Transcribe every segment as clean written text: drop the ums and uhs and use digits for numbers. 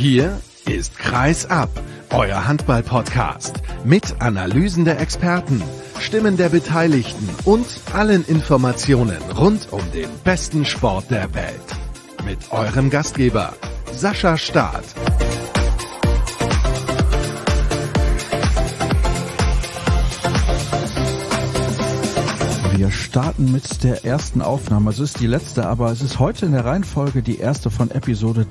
Hier ist Kreis ab, euer Handball-Podcast mit Analysen der Experten, Stimmen der Beteiligten und allen Informationen rund um den besten Sport der Welt. Mit eurem Gastgeber Sascha Staat. Wir starten mit der ersten Aufnahme. Es ist die letzte, aber es ist heute in der Reihenfolge die erste von Episode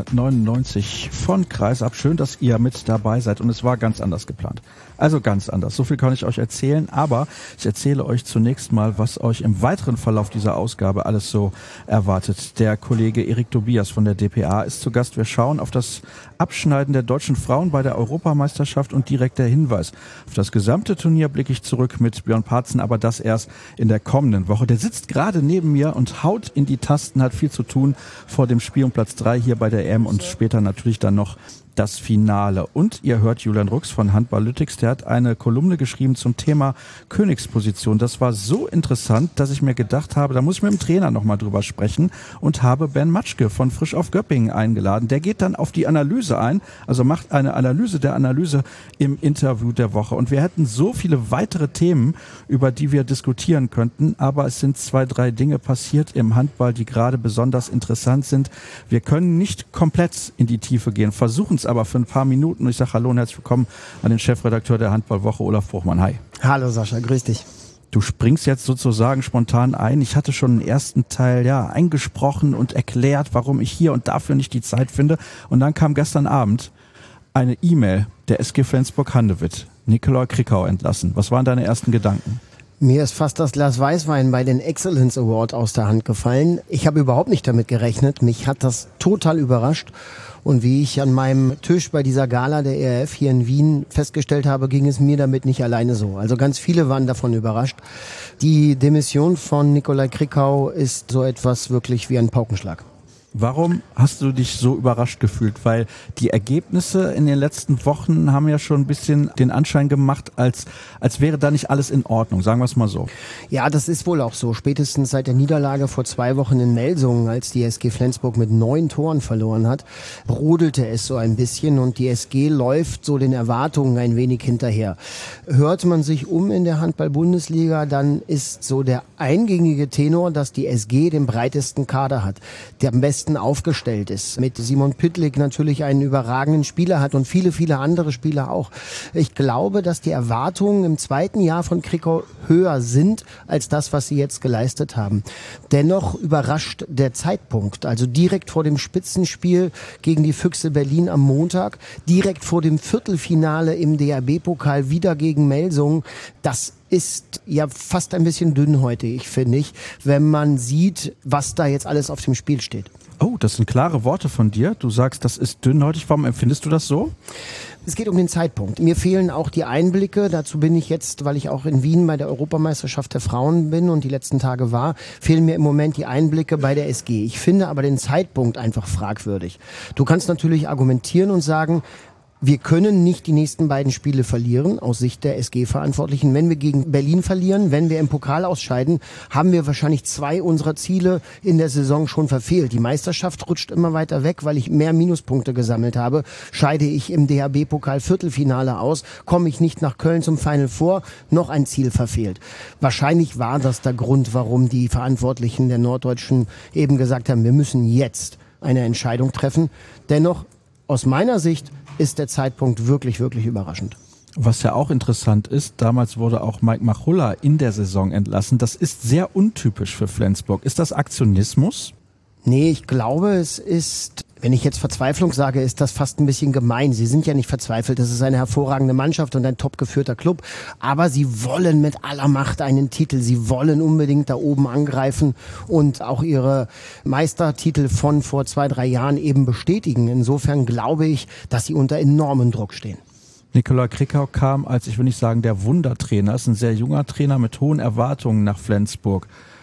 399 von Kreis ab. Schön, dass ihr mit dabei seid und es war ganz anders geplant. Also ganz anders. So viel kann ich euch erzählen, aber ich erzähle euch zunächst mal, was euch im weiteren Verlauf dieser Ausgabe alles so erwartet. Der Kollege Erik Tobias von der dpa ist zu Gast. Wir schauen auf das Abschneiden der deutschen Frauen bei der Europameisterschaft und direkt der Hinweis. Auf das gesamte Turnier blicke ich zurück mit Björn Parzen, aber das erst in der kommenden Woche. Der sitzt gerade neben mir und haut in die Tasten, hat viel zu tun vor dem Spiel um Platz 3 hier bei der EM und später natürlich dann noch das Finale. Und ihr hört Julian Rux von Handballytics, der hat eine Kolumne geschrieben zum Thema Königsposition. Das war so interessant, dass ich mir gedacht habe, da muss ich mit dem Trainer nochmal drüber sprechen und habe Ben Matschke von Frisch auf Göppingen eingeladen. Der geht dann auf die Analyse ein, also macht eine Analyse der Analyse im Interview der Woche. Und wir hätten so viele weitere Themen, über die wir diskutieren könnten, aber es sind 2, 3 Dinge passiert im Handball, die gerade besonders interessant sind. Wir können nicht komplett in die Tiefe gehen, versuchen es aber für ein paar Minuten. Und ich sage hallo und herzlich willkommen an den Chefredakteur der Handballwoche, Olaf Bruchmann. Hi. Hallo Sascha, grüß dich. Du springst jetzt sozusagen spontan ein. Ich hatte schon den ersten Teil eingesprochen und erklärt, warum ich hier und dafür nicht die Zeit finde. Und dann kam gestern Abend eine E-Mail der SG Flensburg-Handewitt. Nikolai Krickau entlassen. Was waren deine ersten Gedanken? Mir ist fast das Glas Weißwein bei den Excellence Award aus der Hand gefallen. Ich habe überhaupt nicht damit gerechnet. Mich hat das total überrascht. Und wie ich an meinem Tisch bei dieser Gala der ERF hier in Wien festgestellt habe, ging es mir damit nicht alleine so. Also ganz viele waren davon überrascht. Die Demission von Nikolai Krickau ist so etwas wirklich wie ein Paukenschlag. Warum hast du dich so überrascht gefühlt? Weil die Ergebnisse in den letzten Wochen haben ja schon ein bisschen den Anschein gemacht, als wäre da nicht alles in Ordnung, sagen wir es mal so. Ja, das ist wohl auch so. Spätestens seit der Niederlage vor 2 Wochen in Melsungen, als die SG Flensburg mit 9 Toren verloren hat, brodelte es so ein bisschen und die SG läuft so den Erwartungen ein wenig hinterher. Hört man sich um in der Handball-Bundesliga, dann ist so der eingängige Tenor, dass die SG den breitesten Kader hat, der am besten aufgestellt ist. Mit Simon Pytlik natürlich einen überragenden Spieler hat und viele, viele andere Spieler auch. Ich glaube, dass die Erwartungen im zweiten Jahr von Krickau höher sind als das, was sie jetzt geleistet haben. Dennoch überrascht der Zeitpunkt. Also direkt vor dem Spitzenspiel gegen die Füchse Berlin am Montag, direkt vor dem Viertelfinale im DRB-Pokal wieder gegen Melsungen. Das ist ja fast ein bisschen dünnhäutig, finde ich, wenn man sieht, was da jetzt alles auf dem Spiel steht. Oh, das sind klare Worte von dir. Du sagst, das ist dünnhäutig. Warum empfindest du das so? Es geht um den Zeitpunkt. Mir fehlen auch die Einblicke. Dazu bin ich jetzt, weil ich auch in Wien bei der Europameisterschaft der Frauen bin und die letzten Tage war, fehlen mir im Moment die Einblicke bei der SG. Ich finde aber den Zeitpunkt einfach fragwürdig. Du kannst natürlich argumentieren und sagen, wir können nicht die nächsten beiden Spiele verlieren, aus Sicht der SG-Verantwortlichen. Wenn wir gegen Berlin verlieren, wenn wir im Pokal ausscheiden, haben wir wahrscheinlich 2 unserer Ziele in der Saison schon verfehlt. Die Meisterschaft rutscht immer weiter weg, weil ich mehr Minuspunkte gesammelt habe. Scheide ich im DHB-Pokal Viertelfinale aus, komme ich nicht nach Köln zum Final Four, noch ein Ziel verfehlt. Wahrscheinlich war das der Grund, warum die Verantwortlichen der Norddeutschen eben gesagt haben, wir müssen jetzt eine Entscheidung treffen. Dennoch, aus meiner Sicht, ist der Zeitpunkt wirklich, wirklich überraschend. Was ja auch interessant ist, damals wurde auch Mike Machulla in der Saison entlassen. Das ist sehr untypisch für Flensburg. Ist das Aktionismus? Nee, ich glaube, es ist, wenn ich jetzt Verzweiflung sage, ist das fast ein bisschen gemein. Sie sind ja nicht verzweifelt, das ist eine hervorragende Mannschaft und ein top geführter Club, aber sie wollen mit aller Macht einen Titel, sie wollen unbedingt da oben angreifen und auch ihre Meistertitel von vor 2, 3 Jahren eben bestätigen. Insofern glaube ich, dass sie unter enormem Druck stehen. Nikolai Krickau kam als, ich will nicht sagen der Wundertrainer, ist ein sehr junger Trainer mit hohen Erwartungen nach Flensburg.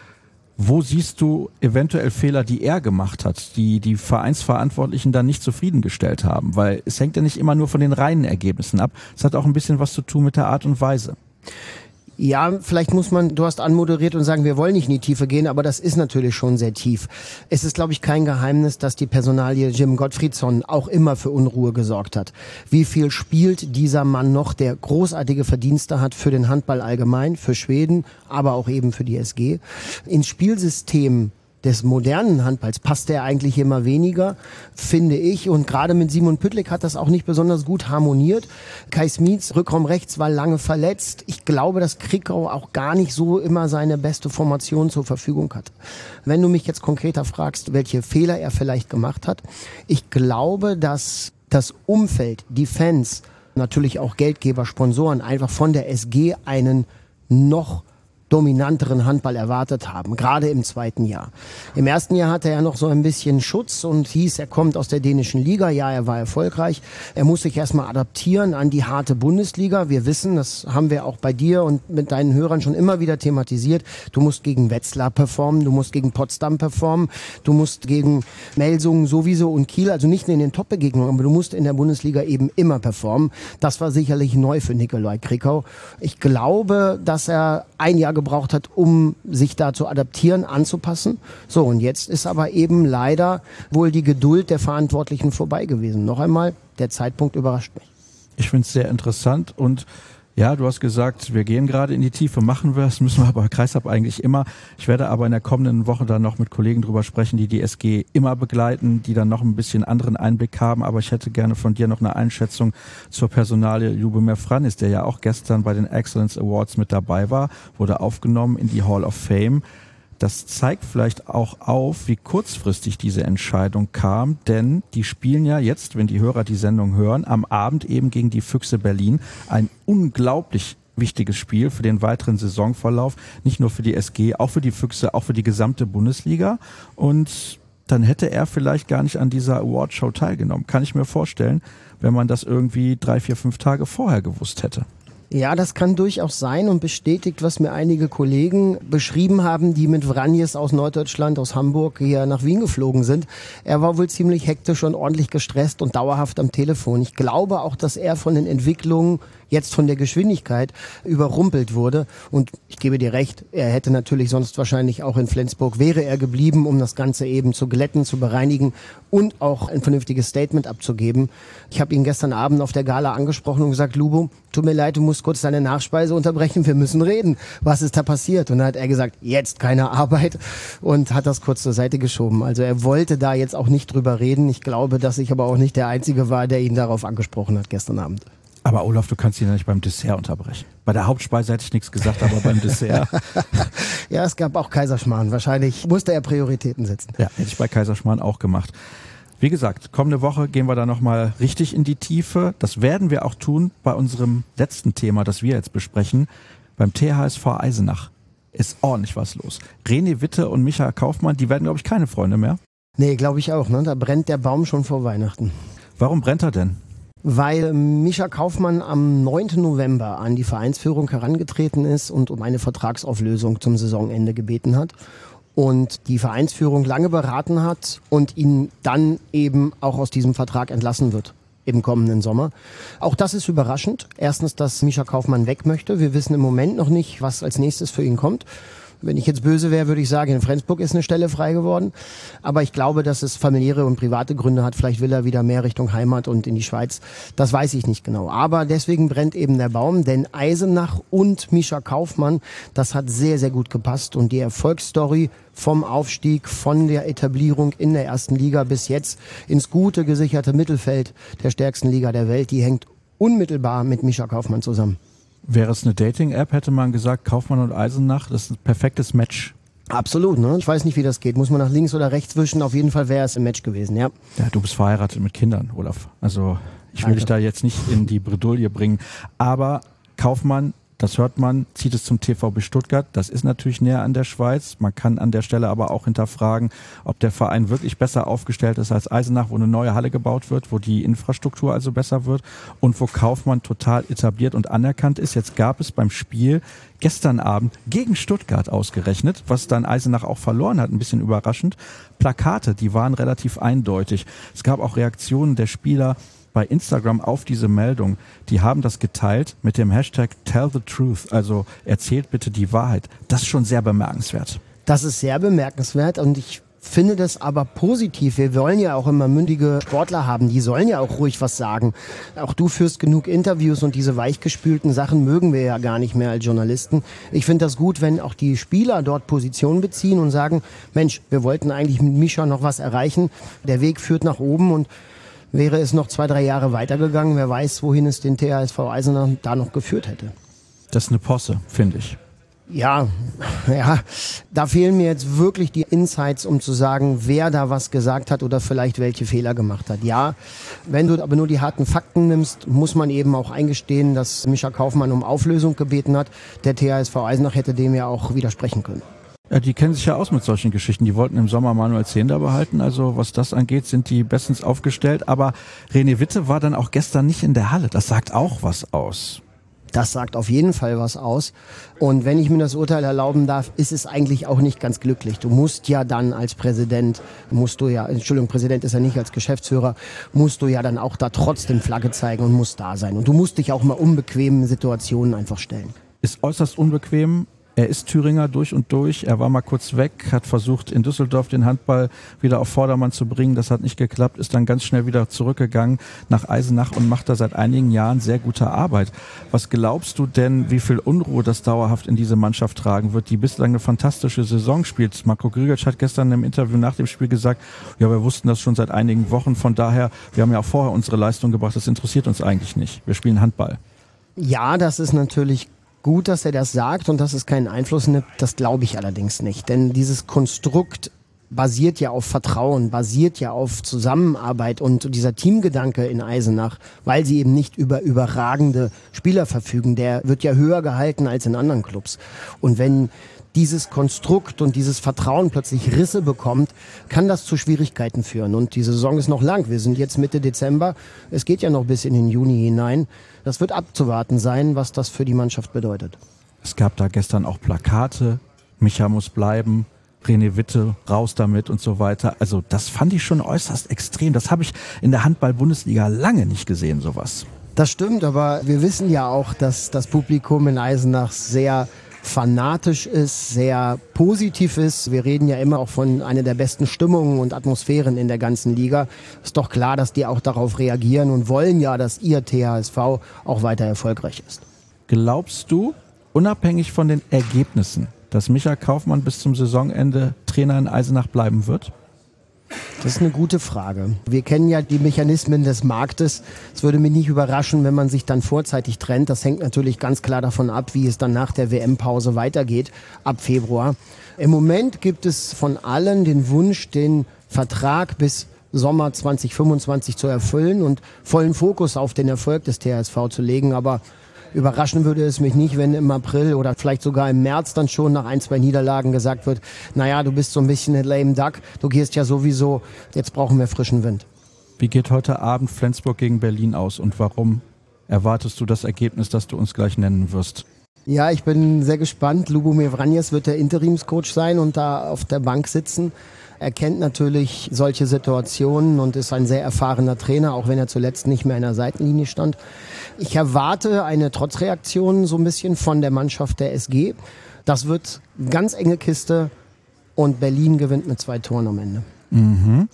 Wo siehst du eventuell Fehler, die er gemacht hat, die Vereinsverantwortlichen dann nicht zufriedengestellt haben? Weil es hängt ja nicht immer nur von den reinen Ergebnissen ab. Es hat auch ein bisschen was zu tun mit der Art und Weise. Ja, vielleicht muss man, du hast anmoderiert und sagen, wir wollen nicht in die Tiefe gehen, aber das ist natürlich schon sehr tief. Es ist, glaube ich, kein Geheimnis, dass die Personalie Jim Gottfriedson auch immer für Unruhe gesorgt hat. Wie viel spielt dieser Mann noch, der großartige Verdienste hat für den Handball allgemein, für Schweden, aber auch eben für die SG? Ins Spielsystem des modernen Handballs passt der eigentlich immer weniger, finde ich. Und gerade mit Simon Püttlik hat das auch nicht besonders gut harmoniert. Kai Smits, Rückraum rechts, war lange verletzt. Ich glaube, dass Krikau auch gar nicht so immer seine beste Formation zur Verfügung hat. Wenn du mich jetzt konkreter fragst, welche Fehler er vielleicht gemacht hat, ich glaube, dass das Umfeld, die Fans, natürlich auch Geldgeber, Sponsoren einfach von der SG einen noch dominanteren Handball erwartet haben, gerade im zweiten Jahr. Im ersten Jahr hatte er noch so ein bisschen Schutz und hieß, er kommt aus der dänischen Liga. Ja, er war erfolgreich. Er muss sich erstmal adaptieren an die harte Bundesliga. Wir wissen, das haben wir auch bei dir und mit deinen Hörern schon immer wieder thematisiert, du musst gegen Wetzlar performen, du musst gegen Potsdam performen, du musst gegen Melsungen sowieso und Kiel, also nicht nur in den Top-Begegnungen, aber du musst in der Bundesliga eben immer performen. Das war sicherlich neu für Nikolai Krikau. Ich glaube, dass er ein Jahr gebraucht hat, um sich da zu adaptieren, anzupassen. So, und jetzt ist aber eben leider wohl die Geduld der Verantwortlichen vorbei gewesen. Noch einmal, der Zeitpunkt überrascht mich. Ich finde es sehr interessant und ja, du hast gesagt, wir gehen gerade in die Tiefe, machen wir es, müssen wir aber Kreisab eigentlich immer. Ich werde aber in der kommenden Woche dann noch mit Kollegen drüber sprechen, die die SG immer begleiten, die dann noch ein bisschen anderen Einblick haben. Aber ich hätte gerne von dir noch eine Einschätzung zur Personalie Ljubomir Franis, der ja auch gestern bei den Excellence Awards mit dabei war, wurde aufgenommen in die Hall of Fame. Das zeigt vielleicht auch auf, wie kurzfristig diese Entscheidung kam, denn die spielen ja jetzt, wenn die Hörer die Sendung hören, am Abend eben gegen die Füchse Berlin. Ein unglaublich wichtiges Spiel für den weiteren Saisonverlauf, nicht nur für die SG, auch für die Füchse, auch für die gesamte Bundesliga. Und dann hätte er vielleicht gar nicht an dieser Awardshow teilgenommen. Kann ich mir vorstellen, wenn man das irgendwie 3, 4, 5 Tage vorher gewusst hätte. Ja, das kann durchaus sein und bestätigt, was mir einige Kollegen beschrieben haben, die mit Vranjes aus Norddeutschland, aus Hamburg hier nach Wien geflogen sind. Er war wohl ziemlich hektisch und ordentlich gestresst und dauerhaft am Telefon. Ich glaube auch, dass er von den Entwicklungen, jetzt von der Geschwindigkeit, überrumpelt wurde. Und ich gebe dir recht, er hätte natürlich sonst wahrscheinlich auch in Flensburg, wäre er geblieben, um das Ganze eben zu glätten, zu bereinigen und auch ein vernünftiges Statement abzugeben. Ich habe ihn gestern Abend auf der Gala angesprochen und gesagt, Lubo, tut mir leid, du musst kurz deine Nachspeise unterbrechen, wir müssen reden. Was ist da passiert? Und dann hat er gesagt, jetzt keine Arbeit und hat das kurz zur Seite geschoben. Also er wollte da jetzt auch nicht drüber reden. Ich glaube, dass ich aber auch nicht der Einzige war, der ihn darauf angesprochen hat gestern Abend. Aber Olaf, du kannst ihn ja nicht beim Dessert unterbrechen. Bei der Hauptspeise hätte ich nichts gesagt, aber beim Dessert. Ja, es gab auch Kaiserschmarrn. Wahrscheinlich musste er Prioritäten setzen. Ja, hätte ich bei Kaiserschmarrn auch gemacht. Wie gesagt, kommende Woche gehen wir da nochmal richtig in die Tiefe. Das werden wir auch tun bei unserem letzten Thema, das wir jetzt besprechen. Beim THSV Eisenach ist ordentlich was los. René Witte und Micha Kaufmann, die werden, glaube ich, keine Freunde mehr. Nee, glaube ich auch. Ne? Da brennt der Baum schon vor Weihnachten. Warum brennt er denn? Weil Micha Kaufmann am 9. November an die Vereinsführung herangetreten ist und um eine Vertragsauflösung zum Saisonende gebeten hat. Und die Vereinsführung lange beraten hat und ihn dann eben auch aus diesem Vertrag entlassen wird im kommenden Sommer. Auch das ist überraschend. Erstens, dass Micha Kaufmann weg möchte. Wir wissen im Moment noch nicht, was als nächstes für ihn kommt. Wenn ich jetzt böse wäre, würde ich sagen, in Flensburg ist eine Stelle frei geworden. Aber ich glaube, dass es familiäre und private Gründe hat. Vielleicht will er wieder mehr Richtung Heimat und in die Schweiz. Das weiß ich nicht genau. Aber deswegen brennt eben der Baum. Denn Eisenach und Micha Kaufmann, das hat sehr, sehr gut gepasst. Und die Erfolgsstory vom Aufstieg, von der Etablierung in der ersten Liga bis jetzt ins gute, gesicherte Mittelfeld der stärksten Liga der Welt, die hängt unmittelbar mit Micha Kaufmann zusammen. Wäre es eine Dating-App, hätte man gesagt, Kaufmann und Eisenach, das ist ein perfektes Match. Absolut, ne? Ich weiß nicht, wie das geht. Muss man nach links oder rechts wischen? Auf jeden Fall wäre es ein Match gewesen, ja. Ja, du bist verheiratet mit Kindern, Olaf. Also ich will dich da jetzt nicht in die Bredouille bringen. Aber Kaufmann, das hört man, zieht es zum TVB Stuttgart. Das ist natürlich näher an der Schweiz. Man kann an der Stelle aber auch hinterfragen, ob der Verein wirklich besser aufgestellt ist als Eisenach, wo eine neue Halle gebaut wird, wo die Infrastruktur also besser wird und wo Kaufmann total etabliert und anerkannt ist. Jetzt gab es beim Spiel gestern Abend gegen Stuttgart ausgerechnet, was dann Eisenach auch verloren hat, ein bisschen überraschend, Plakate, die waren relativ eindeutig. Es gab auch Reaktionen der Spieler, bei Instagram auf diese Meldung. Die haben das geteilt mit dem Hashtag Tell the Truth, also erzählt bitte die Wahrheit. Das ist schon sehr bemerkenswert. Das ist sehr bemerkenswert und ich finde das aber positiv. Wir wollen ja auch immer mündige Sportler haben, die sollen ja auch ruhig was sagen. Auch du führst genug Interviews und diese weichgespülten Sachen mögen wir ja gar nicht mehr als Journalisten. Ich finde das gut, wenn auch die Spieler dort Position beziehen und sagen, Mensch, wir wollten eigentlich mit Mischa noch was erreichen. Der Weg führt nach oben und wäre es noch 2-3 Jahre weitergegangen, wer weiß, wohin es den THSV Eisenach da noch geführt hätte. Das ist eine Posse, finde ich. Ja, da fehlen mir jetzt wirklich die Insights, um zu sagen, wer da was gesagt hat oder vielleicht welche Fehler gemacht hat. Ja, wenn du aber nur die harten Fakten nimmst, muss man eben auch eingestehen, dass Mischa Kaufmann um Auflösung gebeten hat. Der THSV Eisenach hätte dem ja auch widersprechen können. Ja, die kennen sich ja aus mit solchen Geschichten. Die wollten im Sommer Manuel Zehnder behalten. Also was das angeht, sind die bestens aufgestellt. Aber René Witte war dann auch gestern nicht in der Halle. Das sagt auch was aus. Das sagt auf jeden Fall was aus. Und wenn ich mir das Urteil erlauben darf, ist es eigentlich auch nicht ganz glücklich. Du musst ja dann als Präsident, Präsident ist ja nicht als Geschäftsführer, musst du ja dann auch da trotzdem Flagge zeigen und musst da sein. Und du musst dich auch mal unbequemen Situationen einfach stellen. Ist äußerst unbequem. Er ist Thüringer durch und durch. Er war mal kurz weg, hat versucht, in Düsseldorf den Handball wieder auf Vordermann zu bringen. Das hat nicht geklappt, ist dann ganz schnell wieder zurückgegangen nach Eisenach und macht da seit einigen Jahren sehr gute Arbeit. Was glaubst du denn, wie viel Unruhe das dauerhaft in diese Mannschaft tragen wird, die bislang eine fantastische Saison spielt? Marko Grigic hat gestern im Interview nach dem Spiel gesagt, ja, wir wussten das schon seit einigen Wochen. Von daher, wir haben ja auch vorher unsere Leistung gebracht. Das interessiert uns eigentlich nicht. Wir spielen Handball. Ja, das ist natürlich gut, dass er das sagt und dass es keinen Einfluss nimmt, das glaube ich allerdings nicht. Denn dieses Konstrukt basiert ja auf Vertrauen, basiert ja auf Zusammenarbeit und dieser Teamgedanke in Eisenach, weil sie eben nicht über überragende Spieler verfügen, der wird ja höher gehalten als in anderen Clubs. Und wenn dieses Konstrukt und dieses Vertrauen plötzlich Risse bekommt, kann das zu Schwierigkeiten führen. Und die Saison ist noch lang. Wir sind jetzt Mitte Dezember. Es geht ja noch bis in den Juni hinein. Das wird abzuwarten sein, was das für die Mannschaft bedeutet. Es gab da gestern auch Plakate. Micha muss bleiben. René Witte, raus damit und so weiter. Also das fand ich schon äußerst extrem. Das habe ich in der Handball-Bundesliga lange nicht gesehen, sowas. Das stimmt, aber wir wissen ja auch, dass das Publikum in Eisenach sehr fanatisch ist, sehr positiv ist. Wir reden ja immer auch von einer der besten Stimmungen und Atmosphären in der ganzen Liga. Ist doch klar, dass die auch darauf reagieren und wollen ja, dass ihr THSV auch weiter erfolgreich ist. Glaubst du, unabhängig von den Ergebnissen, dass Micha Kaufmann bis zum Saisonende Trainer in Eisenach bleiben wird? Das ist eine gute Frage. Wir kennen ja die Mechanismen des Marktes. Es würde mich nicht überraschen, wenn man sich dann vorzeitig trennt. Das hängt natürlich ganz klar davon ab, wie es dann nach der WM-Pause weitergeht, ab Februar. Im Moment gibt es von allen den Wunsch, den Vertrag bis Sommer 2025 zu erfüllen und vollen Fokus auf den Erfolg des THSV zu legen. Aber überraschen würde es mich nicht, wenn im April oder vielleicht sogar im März dann schon nach 1-2 Niederlagen gesagt wird, naja, du bist so ein bisschen ein lame duck, du gehst ja sowieso, jetzt brauchen wir frischen Wind. Wie geht heute Abend Flensburg gegen Berlin aus und warum erwartest du das Ergebnis, das du uns gleich nennen wirst? Ja, ich bin sehr gespannt. Lubomir Vranjes wird der Interimscoach sein und da auf der Bank sitzen. Er kennt natürlich solche Situationen und ist ein sehr erfahrener Trainer, auch wenn er zuletzt nicht mehr in der Seitenlinie stand. Ich erwarte eine Trotzreaktion so ein bisschen von der Mannschaft der SG. Das wird eine ganz enge Kiste und Berlin gewinnt mit 2 Toren am Ende. Mhm.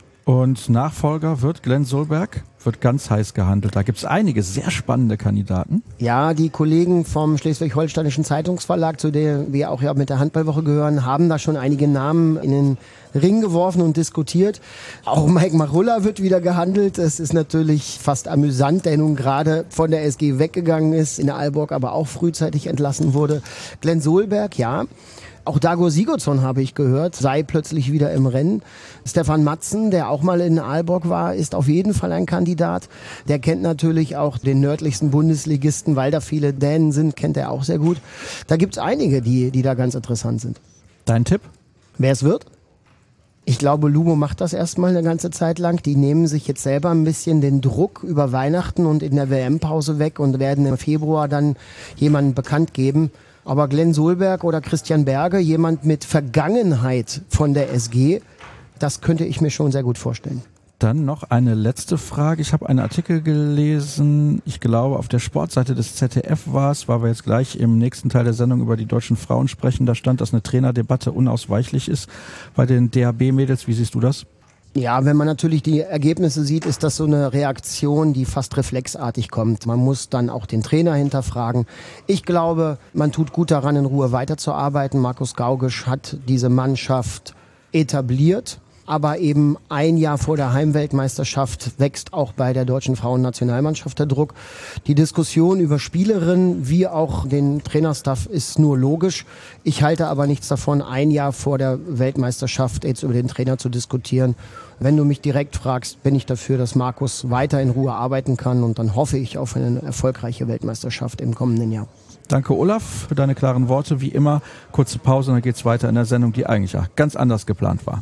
Und Nachfolger wird Glenn Solberg, wird ganz heiß gehandelt. Da gibt es einige sehr spannende Kandidaten. Ja, die Kollegen vom Schleswig-Holsteinischen Zeitungsverlag, zu der wir auch ja mit der Handballwoche gehören, haben da schon einige Namen in den Ring geworfen und diskutiert. Auch Mike Machulla wird wieder gehandelt. Es ist natürlich fast amüsant, der nun gerade von der SG weggegangen ist, in der Aalborg aber auch frühzeitig entlassen wurde. Glenn Solberg, ja. Auch Dago Sigurdsson, habe ich gehört, sei plötzlich wieder im Rennen. Stefan Matzen, der auch mal in Aalborg war, ist auf jeden Fall ein Kandidat. Der kennt natürlich auch den nördlichsten Bundesligisten, weil da viele Dänen sind, kennt er auch sehr gut. Da gibt's einige, die da ganz interessant sind. Dein Tipp? Wer es wird? Ich glaube, Lumo macht das erstmal eine ganze Zeit lang. Die nehmen sich jetzt selber ein bisschen den Druck über Weihnachten und in der WM-Pause weg und werden im Februar dann jemanden bekannt geben. Aber Glenn Solberg oder Christian Berge, jemand mit Vergangenheit von der SG, das könnte ich mir schon sehr gut vorstellen. Dann noch eine letzte Frage. Ich habe einen Artikel gelesen, ich glaube auf der Sportseite des ZDF war es, weil wir jetzt gleich im nächsten Teil der Sendung über die deutschen Frauen sprechen. Da stand, dass eine Trainerdebatte unausweichlich ist bei den DHB-Mädels. Wie siehst du das? Ja, wenn man natürlich die Ergebnisse sieht, ist das so eine Reaktion, die fast reflexartig kommt. Man muss dann auch den Trainer hinterfragen. Ich glaube, man tut gut daran, in Ruhe weiterzuarbeiten. Markus Gaugisch hat diese Mannschaft etabliert. Aber eben ein Jahr vor der Heimweltmeisterschaft wächst auch bei der deutschen Frauennationalmannschaft der Druck. Die Diskussion über Spielerinnen wie auch den Trainerstaff ist nur logisch. Ich halte aber nichts davon, ein Jahr vor der Weltmeisterschaft jetzt über den Trainer zu diskutieren. Wenn du mich direkt fragst, bin ich dafür, dass Markus weiter in Ruhe arbeiten kann und dann hoffe ich auf eine erfolgreiche Weltmeisterschaft im kommenden Jahr. Danke, Olaf, für deine klaren Worte. Wie immer, kurze Pause und dann geht's weiter in der Sendung, die eigentlich ganz anders geplant war.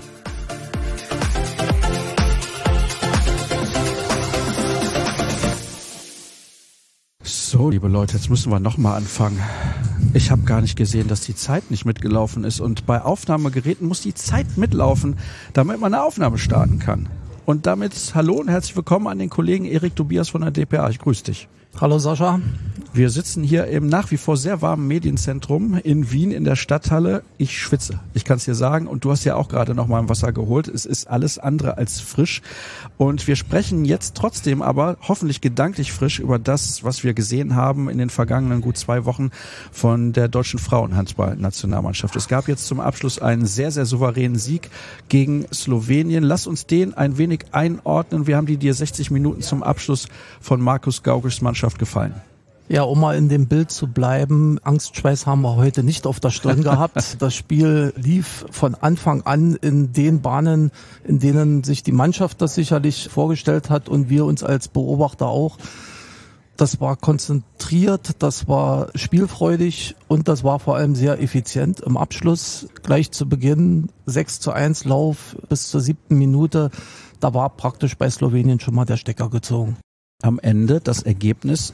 So, liebe Leute, jetzt müssen wir nochmal anfangen. Ich habe gar nicht gesehen, dass die Zeit nicht mitgelaufen ist. Und bei Aufnahmegeräten muss die Zeit mitlaufen, damit man eine Aufnahme starten kann. Und damit hallo und herzlich willkommen an den Kollegen Erik Tobias von der dpa. Ich grüße dich. Hallo Sascha. Wir sitzen hier im nach wie vor sehr warmen Medienzentrum in Wien in der Stadthalle. Ich schwitze, ich kann es dir sagen. Und du hast ja auch gerade noch mal ein Wasser geholt. Es ist alles andere als frisch. Und wir sprechen jetzt trotzdem aber hoffentlich gedanklich frisch über das, was wir gesehen haben in den vergangenen gut 2 Wochen von der deutschen Frauenhandball-Nationalmannschaft. Es gab jetzt zum Abschluss einen sehr, sehr souveränen Sieg gegen Slowenien. Lass uns den ein wenig einordnen. Wie haben dir 60 Minuten zum Abschluss von Markus Gaugischs Mannschaft gefallen? Ja, um mal in dem Bild zu bleiben, Angstschweiß haben wir heute nicht auf der Stirn gehabt. Das Spiel lief von Anfang an in den Bahnen, in denen sich die Mannschaft das sicherlich vorgestellt hat und wir uns als Beobachter auch. Das war konzentriert, das war spielfreudig und das war vor allem sehr effizient im Abschluss. Gleich zu Beginn 6:1 Lauf bis zur 7. Minute. Da war praktisch bei Slowenien schon mal der Stecker gezogen. Am Ende das Ergebnis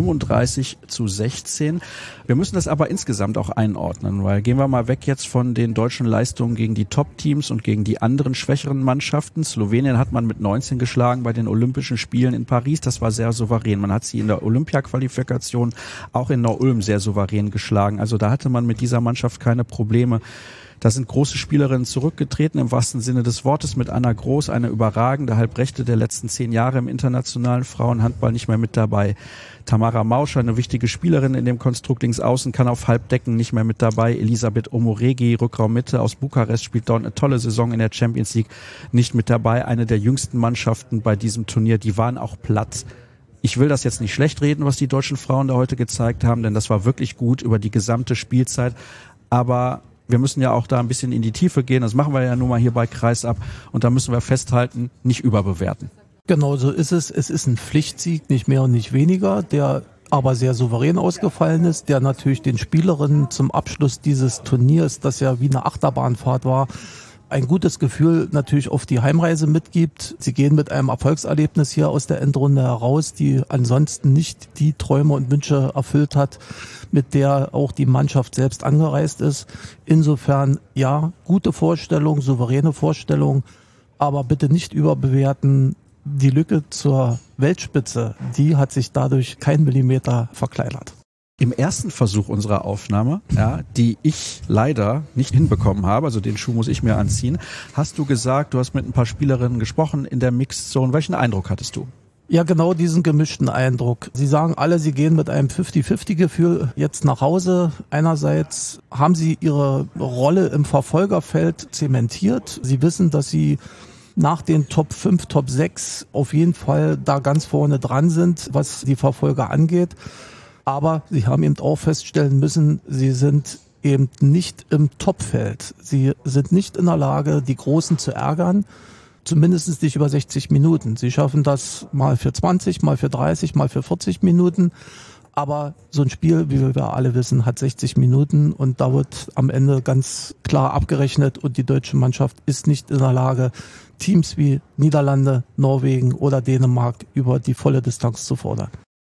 35:16. Wir müssen das aber insgesamt auch einordnen, weil gehen wir mal weg jetzt von den deutschen Leistungen gegen die Top-Teams und gegen die anderen schwächeren Mannschaften. Slowenien hat man mit 19 geschlagen bei den Olympischen Spielen in Paris. Das war sehr souverän. Man hat sie in der Olympia-Qualifikation auch in Neu-Ulm sehr souverän geschlagen. Also da hatte man mit dieser Mannschaft keine Probleme. Da sind große Spielerinnen zurückgetreten, im wahrsten Sinne des Wortes, mit Anna Groß, eine überragende Halbrechte der letzten 10 Jahre im internationalen Frauenhandball, nicht mehr mit dabei. Tamara Mauscher, eine wichtige Spielerin in dem Konstrukt links außen, kann auf Halbdecken, nicht mehr mit dabei. Elisabeth Omoregi, Rückraum Mitte aus Bukarest, spielt dort eine tolle Saison in der Champions League, nicht mit dabei. Eine der jüngsten Mannschaften bei diesem Turnier, die waren auch platt. Ich will das jetzt nicht schlecht reden, was die deutschen Frauen da heute gezeigt haben, denn das war wirklich gut über die gesamte Spielzeit. Aber wir müssen ja auch da ein bisschen in die Tiefe gehen. Das machen wir ja nun mal hier bei Kreisab. Und da müssen wir festhalten, nicht überbewerten. Genau so ist es. Es ist ein Pflichtsieg, nicht mehr und nicht weniger, der aber sehr souverän ausgefallen ist, der natürlich den Spielerinnen zum Abschluss dieses Turniers, das ja wie eine Achterbahnfahrt war, ein gutes Gefühl natürlich auf die Heimreise mitgibt. Sie gehen mit einem Erfolgserlebnis hier aus der Endrunde heraus, die ansonsten nicht die Träume und Wünsche erfüllt hat, mit der auch die Mannschaft selbst angereist ist. Insofern, ja, gute Vorstellung, souveräne Vorstellung, aber bitte nicht überbewerten. Die Lücke zur Weltspitze, die hat sich dadurch kein Millimeter verkleinert. Im ersten Versuch unserer Aufnahme, ja, die ich leider nicht hinbekommen habe, also den Schuh muss ich mir anziehen, hast du gesagt, du hast mit ein paar Spielerinnen gesprochen in der Mixed Zone. Welchen Eindruck hattest du? Ja, genau diesen gemischten Eindruck. Sie sagen alle, sie gehen mit einem 50-50-Gefühl jetzt nach Hause. Einerseits haben sie ihre Rolle im Verfolgerfeld zementiert. Sie wissen, dass sie nach den Top 5, Top 6 auf jeden Fall da ganz vorne dran sind, was die Verfolger angeht. Aber sie haben eben auch feststellen müssen, sie sind eben nicht im Topfeld. Sie sind nicht in der Lage, die Großen zu ärgern, zumindest nicht über 60 Minuten. Sie schaffen das mal für 20, mal für 30, mal für 40 Minuten. Aber so ein Spiel, wie wir alle wissen, hat 60 Minuten und da wird am Ende ganz klar abgerechnet und die deutsche Mannschaft ist nicht in der Lage, Teams wie Niederlande, Norwegen oder Dänemark über die volle Distanz zu fordern.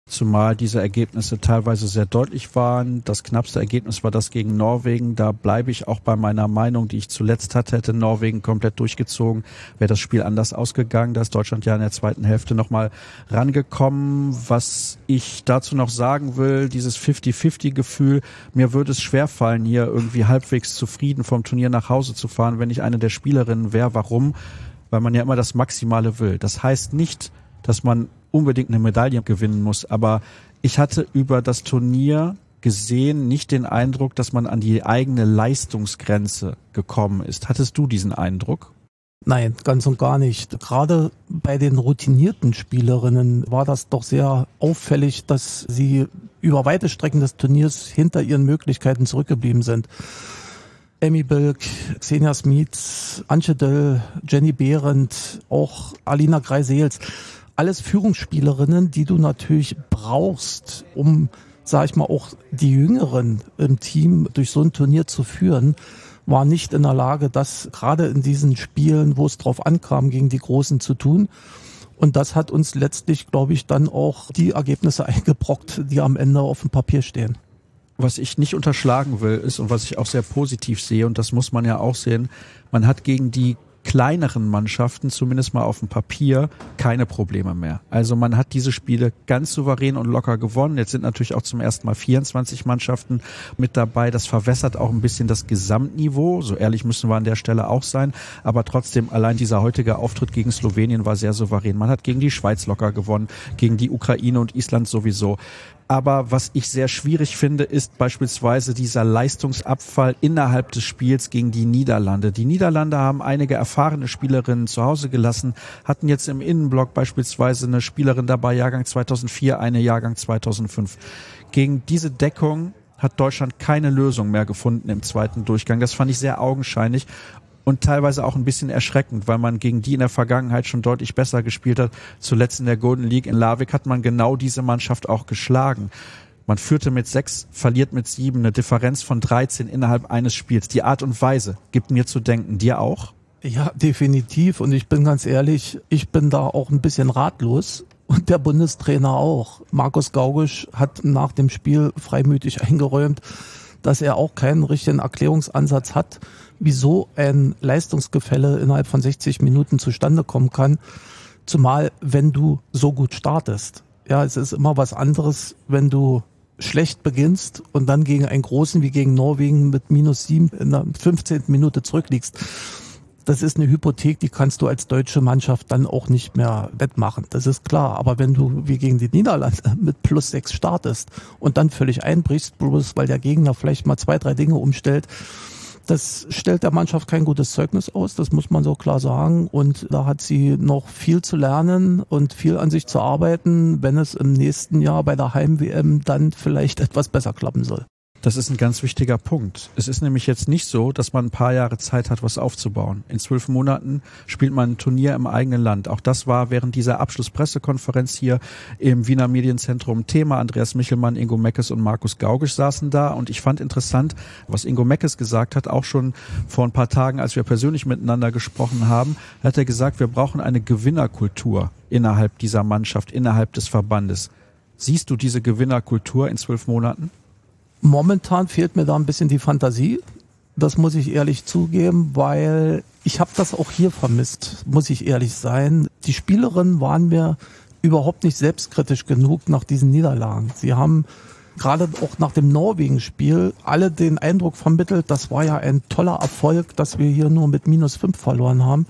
Zumal diese Ergebnisse teilweise sehr deutlich waren. Das knappste Ergebnis war das gegen Norwegen. Da bleibe ich auch bei meiner Meinung, die ich zuletzt hatte. Hätte Norwegen komplett durchgezogen, wäre das Spiel anders ausgegangen. Da ist Deutschland ja in der zweiten Hälfte nochmal rangekommen. Was ich dazu noch sagen will, dieses 50-50-Gefühl, mir würde es schwerfallen, hier irgendwie halbwegs zufrieden vom Turnier nach Hause zu fahren, wenn ich eine der Spielerinnen wäre. Warum? Weil man ja immer das Maximale will. Das heißt nicht, dass man unbedingt eine Medaille gewinnen muss. Aber ich hatte über das Turnier gesehen nicht den Eindruck, dass man an die eigene Leistungsgrenze gekommen ist. Hattest du diesen Eindruck? Nein, ganz und gar nicht. Gerade bei den routinierten Spielerinnen war das doch sehr auffällig, dass sie über weite Strecken des Turniers hinter ihren Möglichkeiten zurückgeblieben sind. Emmy Bilk, Xenia Smith, Antje Döll, Jenny Behrendt, auch Alina Greisels. Alles Führungsspielerinnen, die du natürlich brauchst, um, sag ich mal, auch die Jüngeren im Team durch so ein Turnier zu führen, waren nicht in der Lage, das gerade in diesen Spielen, wo es drauf ankam, gegen die Großen zu tun. Und das hat uns letztlich, glaube ich, dann auch die Ergebnisse eingebrockt, die am Ende auf dem Papier stehen. Was ich nicht unterschlagen will, ist, und was ich auch sehr positiv sehe, und das muss man ja auch sehen, man hat gegen die kleineren Mannschaften, zumindest mal auf dem Papier, keine Probleme mehr. Also man hat diese Spiele ganz souverän und locker gewonnen. Jetzt sind natürlich auch zum ersten Mal 24 Mannschaften mit dabei. Das verwässert auch ein bisschen das Gesamtniveau. So ehrlich müssen wir an der Stelle auch sein. Aber trotzdem, allein dieser heutige Auftritt gegen Slowenien war sehr souverän. Man hat gegen die Schweiz locker gewonnen, gegen die Ukraine und Island sowieso. Aber was ich sehr schwierig finde, ist beispielsweise dieser Leistungsabfall innerhalb des Spiels gegen die Niederlande. Die Niederlande haben einige erfahrene Spielerinnen zu Hause gelassen, hatten jetzt im Innenblock beispielsweise eine Spielerin dabei, Jahrgang 2004, eine Jahrgang 2005. Gegen diese Deckung hat Deutschland keine Lösung mehr gefunden im zweiten Durchgang. Das fand ich sehr augenscheinlich. Und teilweise auch ein bisschen erschreckend, weil man gegen die in der Vergangenheit schon deutlich besser gespielt hat. Zuletzt in der Golden League in Larvik hat man genau diese Mannschaft auch geschlagen. Man führte mit 6, verliert mit 7, eine Differenz von 13 innerhalb eines Spiels. Die Art und Weise gibt mir zu denken. Dir auch? Ja, definitiv. Und ich bin ganz ehrlich, ich bin da auch ein bisschen ratlos. Und der Bundestrainer auch. Markus Gaugisch hat nach dem Spiel freimütig eingeräumt, dass er auch keinen richtigen Erklärungsansatz hat, wieso ein Leistungsgefälle innerhalb von 60 Minuten zustande kommen kann, zumal wenn du so gut startest. Ja, es ist immer was anderes, wenn du schlecht beginnst und dann gegen einen Großen wie gegen Norwegen mit -7 in der 15. Minute zurückliegst. Das ist eine Hypothek, die kannst du als deutsche Mannschaft dann auch nicht mehr wettmachen. Das ist klar. Aber wenn du wie gegen die Niederlande mit +6 startest und dann völlig einbrichst, bloß weil der Gegner vielleicht mal 2, 3 Dinge umstellt, das stellt der Mannschaft kein gutes Zeugnis aus, das muss man so klar sagen. Und da hat sie noch viel zu lernen und viel an sich zu arbeiten, wenn es im nächsten Jahr bei der Heim-WM dann vielleicht etwas besser klappen soll. Das ist ein ganz wichtiger Punkt. Es ist nämlich jetzt nicht so, dass man ein paar Jahre Zeit hat, was aufzubauen. In 12 Monaten spielt man ein Turnier im eigenen Land. Auch das war während dieser Abschlusspressekonferenz hier im Wiener Medienzentrum Thema. Andreas Michelmann, Ingo Meckes und Markus Gaugisch saßen da. Und ich fand interessant, was Ingo Meckes gesagt hat, auch schon vor ein paar Tagen, als wir persönlich miteinander gesprochen haben, hat er gesagt, wir brauchen eine Gewinnerkultur innerhalb dieser Mannschaft, innerhalb des Verbandes. Siehst du diese Gewinnerkultur in 12 Monaten? Momentan fehlt mir da ein bisschen die Fantasie. Das muss ich ehrlich zugeben, weil ich habe das auch hier vermisst, muss ich ehrlich sein. Die Spielerinnen waren mir überhaupt nicht selbstkritisch genug nach diesen Niederlagen. Sie haben gerade auch nach dem Norwegen-Spiel alle den Eindruck vermittelt, das war ja ein toller Erfolg, dass wir hier nur mit -5 verloren haben.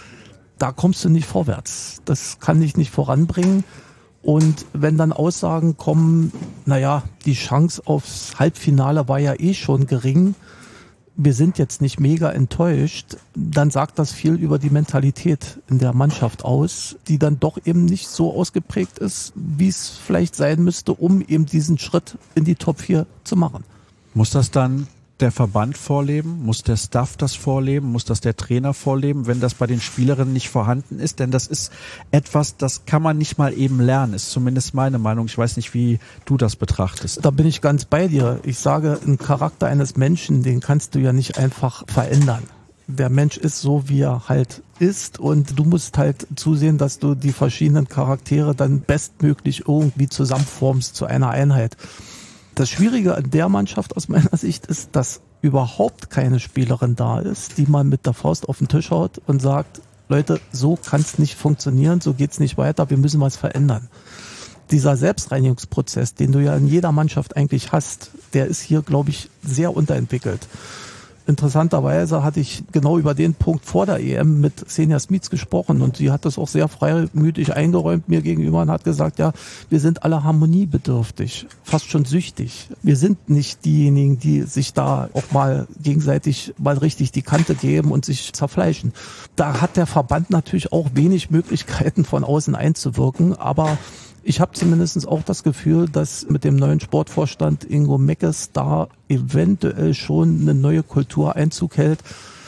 Da kommst du nicht vorwärts. Das kann dich nicht voranbringen. Und wenn dann Aussagen kommen, naja, die Chance aufs Halbfinale war ja eh schon gering, wir sind jetzt nicht mega enttäuscht, dann sagt das viel über die Mentalität in der Mannschaft aus, die dann doch eben nicht so ausgeprägt ist, wie es vielleicht sein müsste, um eben diesen Schritt in die Top 4 zu machen. Muss das dann der Verband vorleben? Muss der Staff das vorleben? Muss das der Trainer vorleben, wenn das bei den Spielerinnen nicht vorhanden ist? Denn das ist etwas, das kann man nicht mal eben lernen, ist zumindest meine Meinung. Ich weiß nicht, wie du das betrachtest. Da bin ich ganz bei dir. Ich sage, ein Charakter eines Menschen, den kannst du ja nicht einfach verändern. Der Mensch ist so, wie er halt ist und du musst halt zusehen, dass du die verschiedenen Charaktere dann bestmöglich irgendwie zusammenformst zu einer Einheit. Das Schwierige an der Mannschaft aus meiner Sicht ist, dass überhaupt keine Spielerin da ist, die man mit der Faust auf den Tisch haut und sagt, Leute, so kann es nicht funktionieren, so geht's nicht weiter, wir müssen was verändern. Dieser Selbstreinigungsprozess, den du ja in jeder Mannschaft eigentlich hast, der ist hier, glaube ich, sehr unterentwickelt. Interessanterweise hatte ich genau über den Punkt vor der EM mit Xenia Smits gesprochen und sie hat das auch sehr freimütig eingeräumt mir gegenüber und hat gesagt, ja, wir sind alle harmoniebedürftig, fast schon süchtig. Wir sind nicht diejenigen, die sich da auch mal gegenseitig mal richtig die Kante geben und sich zerfleischen. Da hat der Verband natürlich auch wenig Möglichkeiten von außen einzuwirken, aber ich habe zumindest auch das Gefühl, dass mit dem neuen Sportvorstand Ingo Meckes da eventuell schon eine neue Kultur Einzug hält.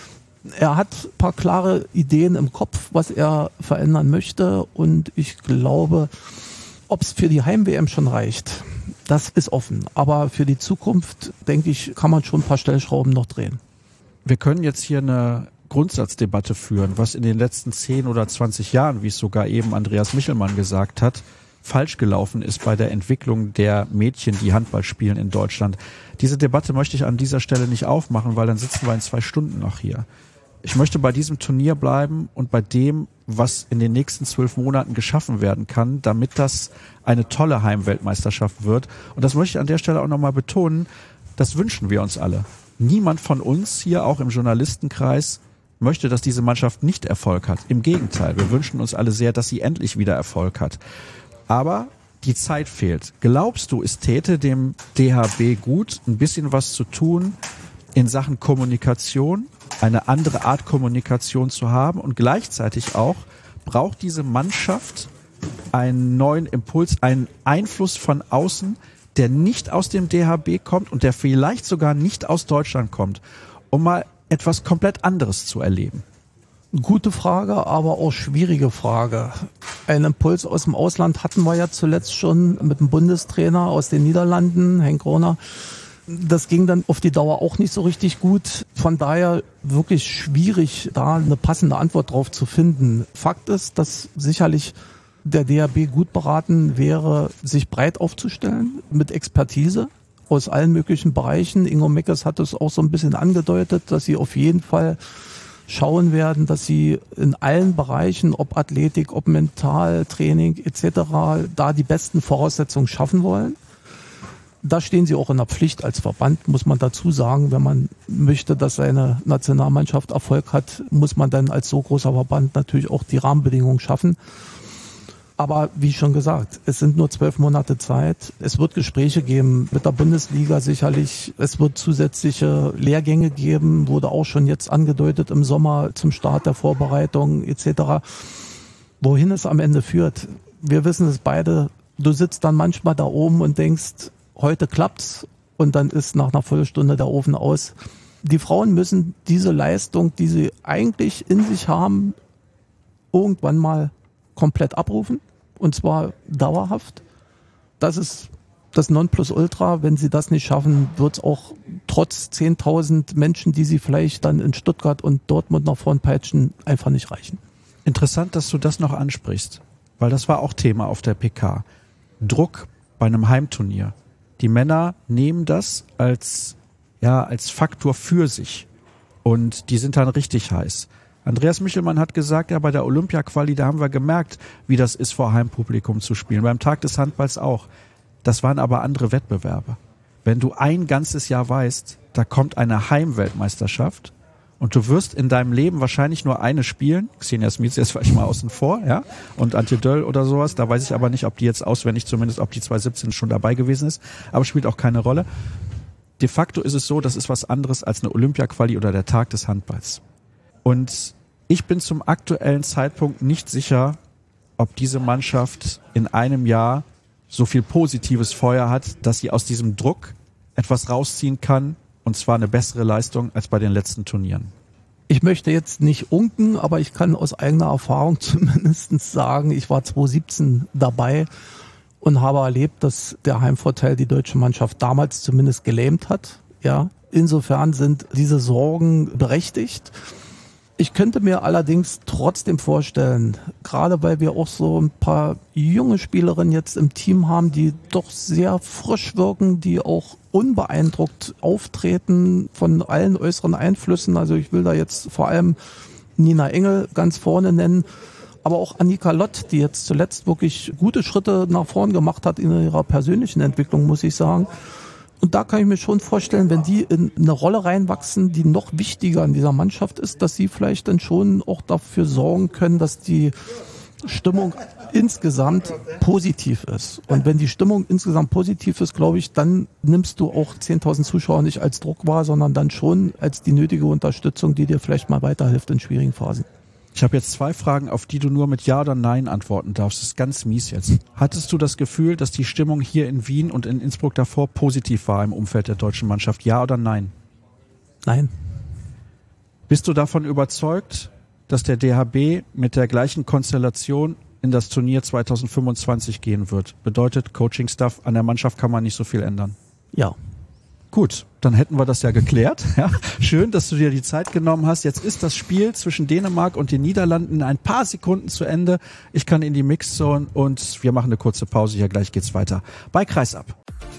Er hat ein paar klare Ideen im Kopf, was er verändern möchte. Und ich glaube, ob es für die Heim-WM schon reicht, das ist offen. Aber für die Zukunft, denke ich, kann man schon ein paar Stellschrauben noch drehen. Wir können jetzt hier eine Grundsatzdebatte führen, was in den letzten 10 oder 20 Jahren, wie es sogar eben Andreas Michelmann gesagt hat, falsch gelaufen ist bei der Entwicklung der Mädchen, die Handball spielen in Deutschland. Diese Debatte möchte ich an dieser Stelle nicht aufmachen, weil dann sitzen wir in 2 Stunden noch hier. Ich möchte bei diesem Turnier bleiben und bei dem, was in den nächsten 12 Monaten geschaffen werden kann, damit das eine tolle Heimweltmeisterschaft wird. Und das möchte ich an der Stelle auch nochmal betonen, das wünschen wir uns alle. Niemand von uns hier, auch im Journalistenkreis, möchte, dass diese Mannschaft nicht Erfolg hat. Im Gegenteil, wir wünschen uns alle sehr, dass sie endlich wieder Erfolg hat. Aber die Zeit fehlt. Glaubst du, es täte dem DHB gut, ein bisschen was zu tun in Sachen Kommunikation, eine andere Art Kommunikation zu haben und gleichzeitig auch braucht diese Mannschaft einen neuen Impuls, einen Einfluss von außen, der nicht aus dem DHB kommt und der vielleicht sogar nicht aus Deutschland kommt, um mal etwas komplett anderes zu erleben? Gute Frage, aber auch schwierige Frage. Einen Impuls aus dem Ausland hatten wir ja zuletzt schon mit dem Bundestrainer aus den Niederlanden, Henk Groner. Das ging dann auf die Dauer auch nicht so richtig gut. Von daher wirklich schwierig, da eine passende Antwort drauf zu finden. Fakt ist, dass sicherlich der DHB gut beraten wäre, sich breit aufzustellen mit Expertise aus allen möglichen Bereichen. Ingo Meckes hat es auch so ein bisschen angedeutet, dass sie auf jeden Fall schauen werden, dass sie in allen Bereichen, ob Athletik, ob Mentaltraining etc., da die besten Voraussetzungen schaffen wollen. Da stehen sie auch in der Pflicht als Verband, muss man dazu sagen. Wenn man möchte, dass seine Nationalmannschaft Erfolg hat, muss man dann als so großer Verband natürlich auch die Rahmenbedingungen schaffen. Aber wie schon gesagt, es sind nur 12 Monate Zeit. Es wird Gespräche geben mit der Bundesliga sicherlich. Es wird zusätzliche Lehrgänge geben, wurde auch schon jetzt angedeutet im Sommer zum Start der Vorbereitung etc. Wohin es am Ende führt, wir wissen es beide. Du sitzt dann manchmal da oben und denkst, heute klappt's und dann ist nach einer Viertelstunde der Ofen aus. Die Frauen müssen diese Leistung, die sie eigentlich in sich haben, irgendwann mal komplett abrufen. Und zwar dauerhaft. Das ist das Nonplusultra. Wenn sie das nicht schaffen, wird es auch trotz 10.000 Menschen, die sie vielleicht dann in Stuttgart und Dortmund nach vorn peitschen, einfach nicht reichen. Interessant, dass du das noch ansprichst, weil das war auch Thema auf der PK. Druck bei einem Heimturnier. Die Männer nehmen das als Faktor für sich und die sind dann richtig heiß. Andreas Michelmann hat gesagt, ja, bei der Olympia-Quali, da haben wir gemerkt, wie das ist, vor Heimpublikum zu spielen. Beim Tag des Handballs auch. Das waren aber andere Wettbewerbe. Wenn du ein ganzes Jahr weißt, da kommt eine Heimweltmeisterschaft und du wirst in deinem Leben wahrscheinlich nur eine spielen, Xenia Smits ist vielleicht mal außen vor, ja, und Antje Döll oder sowas, da weiß ich aber nicht, ob die jetzt auswendig, zumindest ob die 2017 schon dabei gewesen ist, aber spielt auch keine Rolle. De facto ist es so, das ist was anderes als eine Olympia-Quali oder der Tag des Handballs. Und ich bin zum aktuellen Zeitpunkt nicht sicher, ob diese Mannschaft in einem Jahr so viel positives Feuer hat, dass sie aus diesem Druck etwas rausziehen kann, und zwar eine bessere Leistung als bei den letzten Turnieren. Ich möchte jetzt nicht unken, aber ich kann aus eigener Erfahrung zumindest sagen, ich war 2017 dabei und habe erlebt, dass der Heimvorteil die deutsche Mannschaft damals zumindest gelähmt hat. Ja, insofern sind diese Sorgen berechtigt. Ich könnte mir allerdings trotzdem vorstellen, gerade weil wir auch so ein paar junge Spielerinnen jetzt im Team haben, die doch sehr frisch wirken, die auch unbeeindruckt auftreten von allen äußeren Einflüssen. Also ich will da jetzt vor allem Nina Engel ganz vorne nennen, aber auch Annika Lott, die jetzt zuletzt wirklich gute Schritte nach vorn gemacht hat in ihrer persönlichen Entwicklung, muss ich sagen. Und da kann ich mir schon vorstellen, wenn die in eine Rolle reinwachsen, die noch wichtiger in dieser Mannschaft ist, dass sie vielleicht dann schon auch dafür sorgen können, dass die Stimmung insgesamt positiv ist. Und wenn die Stimmung insgesamt positiv ist, glaube ich, dann nimmst du auch 10.000 Zuschauer nicht als Druck wahr, sondern dann schon als die nötige Unterstützung, die dir vielleicht mal weiterhilft in schwierigen Phasen. Ich habe jetzt 2 Fragen, auf die du nur mit Ja oder Nein antworten darfst. Das ist ganz mies jetzt. Hattest du das Gefühl, dass die Stimmung hier in Wien und in Innsbruck davor positiv war im Umfeld der deutschen Mannschaft? Ja oder nein? Nein. Bist du davon überzeugt, dass der DHB mit der gleichen Konstellation in das Turnier 2025 gehen wird? Bedeutet, Coaching-Staff an der Mannschaft kann man nicht so viel ändern? Ja. Gut, dann hätten wir das ja geklärt. Ja, schön, dass du dir die Zeit genommen hast. Jetzt ist das Spiel zwischen Dänemark und den Niederlanden in ein paar Sekunden zu Ende. Ich kann in die Mixzone und wir machen eine kurze Pause. Hier gleich geht's weiter bei Kreisab.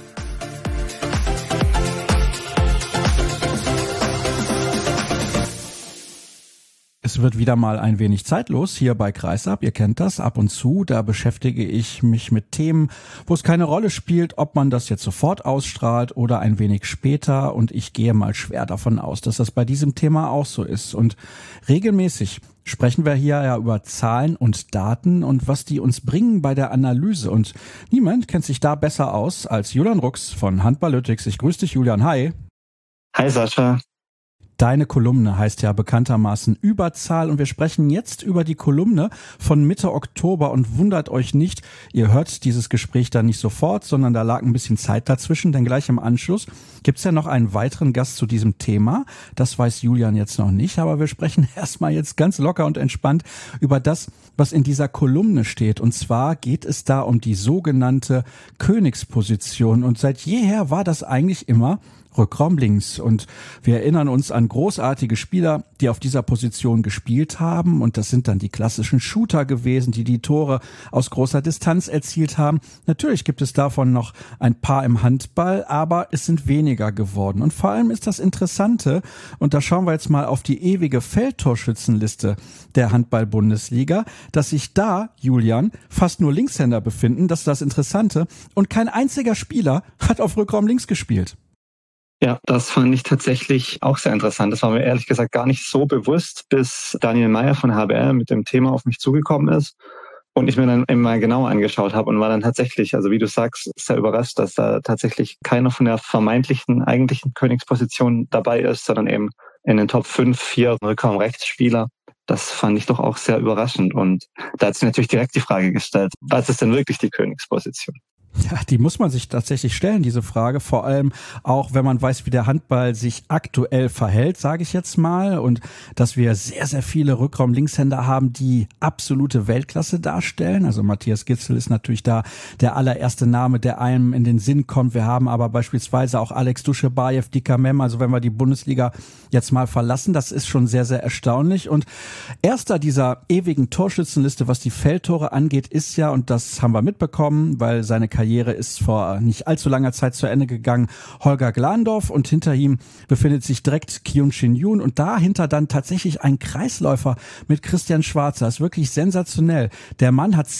Es wird wieder mal ein wenig zeitlos hier bei Kreisab. Ihr kennt das ab und zu. Da beschäftige ich mich mit Themen, wo es keine Rolle spielt, ob man das jetzt sofort ausstrahlt oder ein wenig später. Und ich gehe mal schwer davon aus, dass das bei diesem Thema auch so ist. Und regelmäßig sprechen wir hier ja über Zahlen und Daten und was die uns bringen bei der Analyse. Und niemand kennt sich da besser aus als Julian Rux von Handballytics. Ich grüße dich, Julian. Hi. Hi, Sascha. Deine Kolumne heißt ja bekanntermaßen Überzahl und wir sprechen jetzt über die Kolumne von Mitte Oktober und wundert euch nicht, ihr hört dieses Gespräch dann nicht sofort, sondern da lag ein bisschen Zeit dazwischen, denn gleich im Anschluss gibt's ja noch einen weiteren Gast zu diesem Thema. Das weiß Julian jetzt noch nicht, aber wir sprechen erstmal jetzt ganz locker und entspannt über das, was in dieser Kolumne steht. Und zwar geht es da um die sogenannte Königsposition und seit jeher war das eigentlich immer Rückraum links. Und wir erinnern uns an großartige Spieler, die auf dieser Position gespielt haben. Und das sind dann die klassischen Shooter gewesen, die Tore aus großer Distanz erzielt haben. Natürlich gibt es davon noch ein paar im Handball, aber es sind weniger geworden. Und vor allem ist das Interessante, und da schauen wir jetzt mal auf die ewige Feldtorschützenliste der Handball-Bundesliga, dass sich da, Julian, fast nur Linkshänder befinden. Das ist das Interessante. Und kein einziger Spieler hat auf Rückraum links gespielt. Ja, das fand ich tatsächlich auch sehr interessant. Das war mir ehrlich gesagt gar nicht so bewusst, bis Daniel Meyer von HBR mit dem Thema auf mich zugekommen ist und ich mir dann eben mal genauer angeschaut habe und war dann tatsächlich, also wie du sagst, sehr überrascht, dass da tatsächlich keiner von der vermeintlichen eigentlichen Königsposition dabei ist, sondern eben in den Top 5, 4 Rückraum-Rechtsspieler. Das fand ich doch auch sehr überraschend und da hat sich natürlich direkt die Frage gestellt, was ist denn wirklich die Königsposition? Ja, die muss man sich tatsächlich stellen, diese Frage, vor allem auch, wenn man weiß, wie der Handball sich aktuell verhält, sage ich jetzt mal, und dass wir sehr, sehr viele Rückraum-Linkshänder haben, die absolute Weltklasse darstellen. Also Matthias Gitzel ist natürlich da der allererste Name, der einem in den Sinn kommt. Wir haben aber beispielsweise auch Alex Duschebaev, Dika Mem, also wenn wir die Bundesliga jetzt mal verlassen, das ist schon sehr, sehr erstaunlich. Und erster dieser ewigen Torschützenliste, was die Feldtore angeht, ist ja, und das haben wir mitbekommen, weil seine Karriere ist vor nicht allzu langer Zeit zu Ende gegangen, Holger Glandorf, und hinter ihm befindet sich direkt Kyun Shin Yoon und dahinter dann tatsächlich ein Kreisläufer mit Christian Schwarzer. Das ist wirklich sensationell. Der Mann hat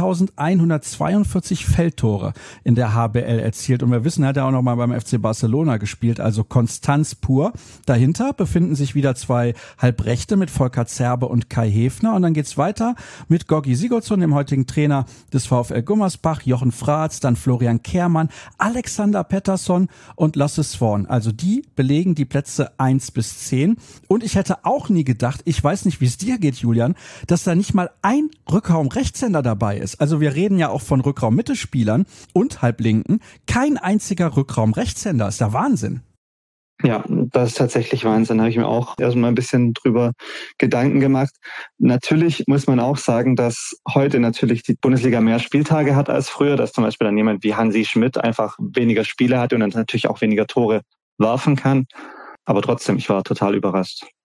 2142 Feldtore in der HBL erzielt und wir wissen, er hat ja auch noch mal beim FC Barcelona gespielt, also Konstanz pur. Dahinter befinden sich wieder 2 Halbrechte mit Volker Zerbe und Kai Hefner und dann geht's weiter mit Gorgi Sigurdsson, dem heutigen Trainer des VfL Gummersbach, Jochen Fratz, dann Florian Kehrmann, Alexander Pettersson und Lasse Swan. Also die belegen die Plätze 1 bis 10. Und ich hätte auch nie gedacht, ich weiß nicht, wie es dir geht, Julian, dass da nicht mal ein Rückraum-Rechtshänder dabei ist. Also wir reden ja auch von Rückraum-Mittelspielern und Halblinken. Kein einziger Rückraum-Rechtshänder. Ist der Wahnsinn. Ja, das ist tatsächlich Wahnsinn. Da habe ich mir auch erstmal ein bisschen drüber Gedanken gemacht. Natürlich muss man auch sagen, dass heute natürlich die Bundesliga mehr Spieltage hat als früher, dass zum Beispiel dann jemand wie Hansi Schmidt einfach weniger Spiele hat und dann natürlich auch weniger Tore werfen kann. Aber trotzdem, ich war total überrascht.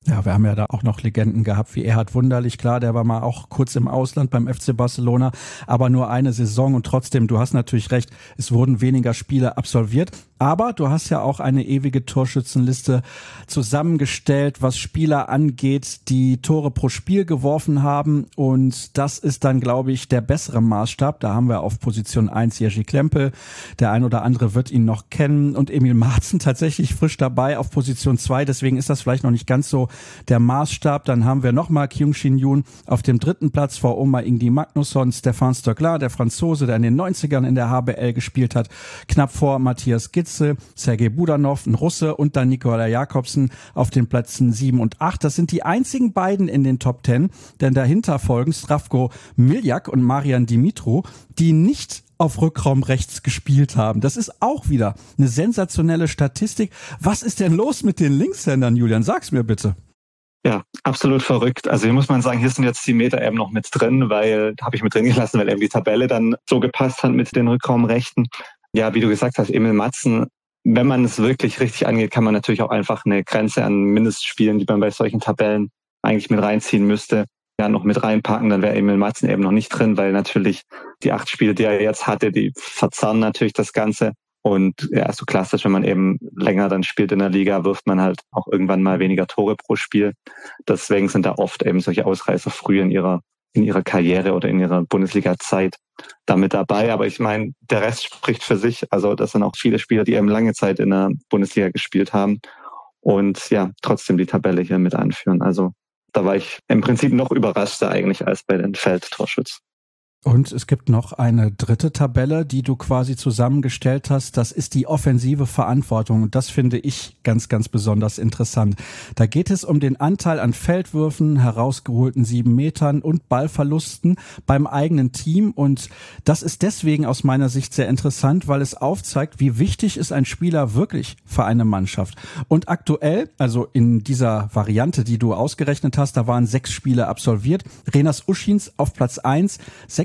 Ja, wir haben ja da auch noch Legenden gehabt, wie Erhard Wunderlich, klar, der war mal auch kurz im Ausland beim FC Barcelona, aber nur eine Saison und trotzdem, du hast natürlich recht, es wurden weniger Spiele absolviert, aber du hast ja auch eine ewige Torschützenliste zusammengestellt, was Spieler angeht, die Tore pro Spiel geworfen haben und das ist dann, glaube ich, der bessere Maßstab. Da haben wir auf Position 1 Jerzy Klempel, der ein oder andere wird ihn noch kennen und Emil Marzen tatsächlich frisch dabei auf Position 2, deswegen ist das vielleicht noch nicht ganz so der Maßstab. Dann haben wir nochmal Kyung Shin Yoon auf dem 3. Platz vor Omar Ingi Magnusson, Stefan Stöckler, der Franzose, der in den 90ern in der HBL gespielt hat, knapp vor Matthias Gitzel, Sergej Budanov, ein Russe und dann Nikolai Jakobsen auf den Plätzen 7 und 8. Das sind die einzigen beiden in den Top 10, denn dahinter folgen Zdravko Miljak und Marian Dimitru, die nicht auf Rückraum rechts gespielt haben. Das ist auch wieder eine sensationelle Statistik. Was ist denn los mit den Linkshändern, Julian? Sag's mir bitte. Ja, absolut verrückt. Also hier muss man sagen, hier sind jetzt die Meter eben noch mit drin, habe ich mit drin gelassen, weil eben die Tabelle dann so gepasst hat mit den Rückraumrechten. Ja, wie du gesagt hast, Emil Marzen, wenn man es wirklich richtig angeht, kann man natürlich auch einfach eine Grenze an Mindestspielen, die man bei solchen Tabellen eigentlich mit reinziehen müsste, ja noch mit reinpacken, dann wäre Emil Marzen eben noch nicht drin, weil natürlich die 8 Spiele, die er jetzt hatte, die verzerren natürlich das Ganze. Und ja, so klassisch, wenn man eben länger dann spielt in der Liga, wirft man halt auch irgendwann mal weniger Tore pro Spiel. Deswegen sind da oft eben solche Ausreißer früh in ihrer Karriere oder in ihrer Bundesliga-Zeit damit dabei. Aber ich meine, der Rest spricht für sich. Also das sind auch viele Spieler, die eben lange Zeit in der Bundesliga gespielt haben und ja, trotzdem die Tabelle hier mit anführen. Also da war ich im Prinzip noch überraschter eigentlich als bei den Feldtorschützen. Und es gibt noch eine dritte Tabelle, die du quasi zusammengestellt hast. Das ist die offensive Verantwortung. Und das finde ich ganz, ganz besonders interessant. Da geht es um den Anteil an Feldwürfen, herausgeholten 7 Metern und Ballverlusten beim eigenen Team. Und das ist deswegen aus meiner Sicht sehr interessant, weil es aufzeigt, wie wichtig ist ein Spieler wirklich für eine Mannschaft. Und aktuell, also in dieser Variante, die du ausgerechnet hast, da waren 6 Spiele absolviert. Renas Uschins auf Platz 1,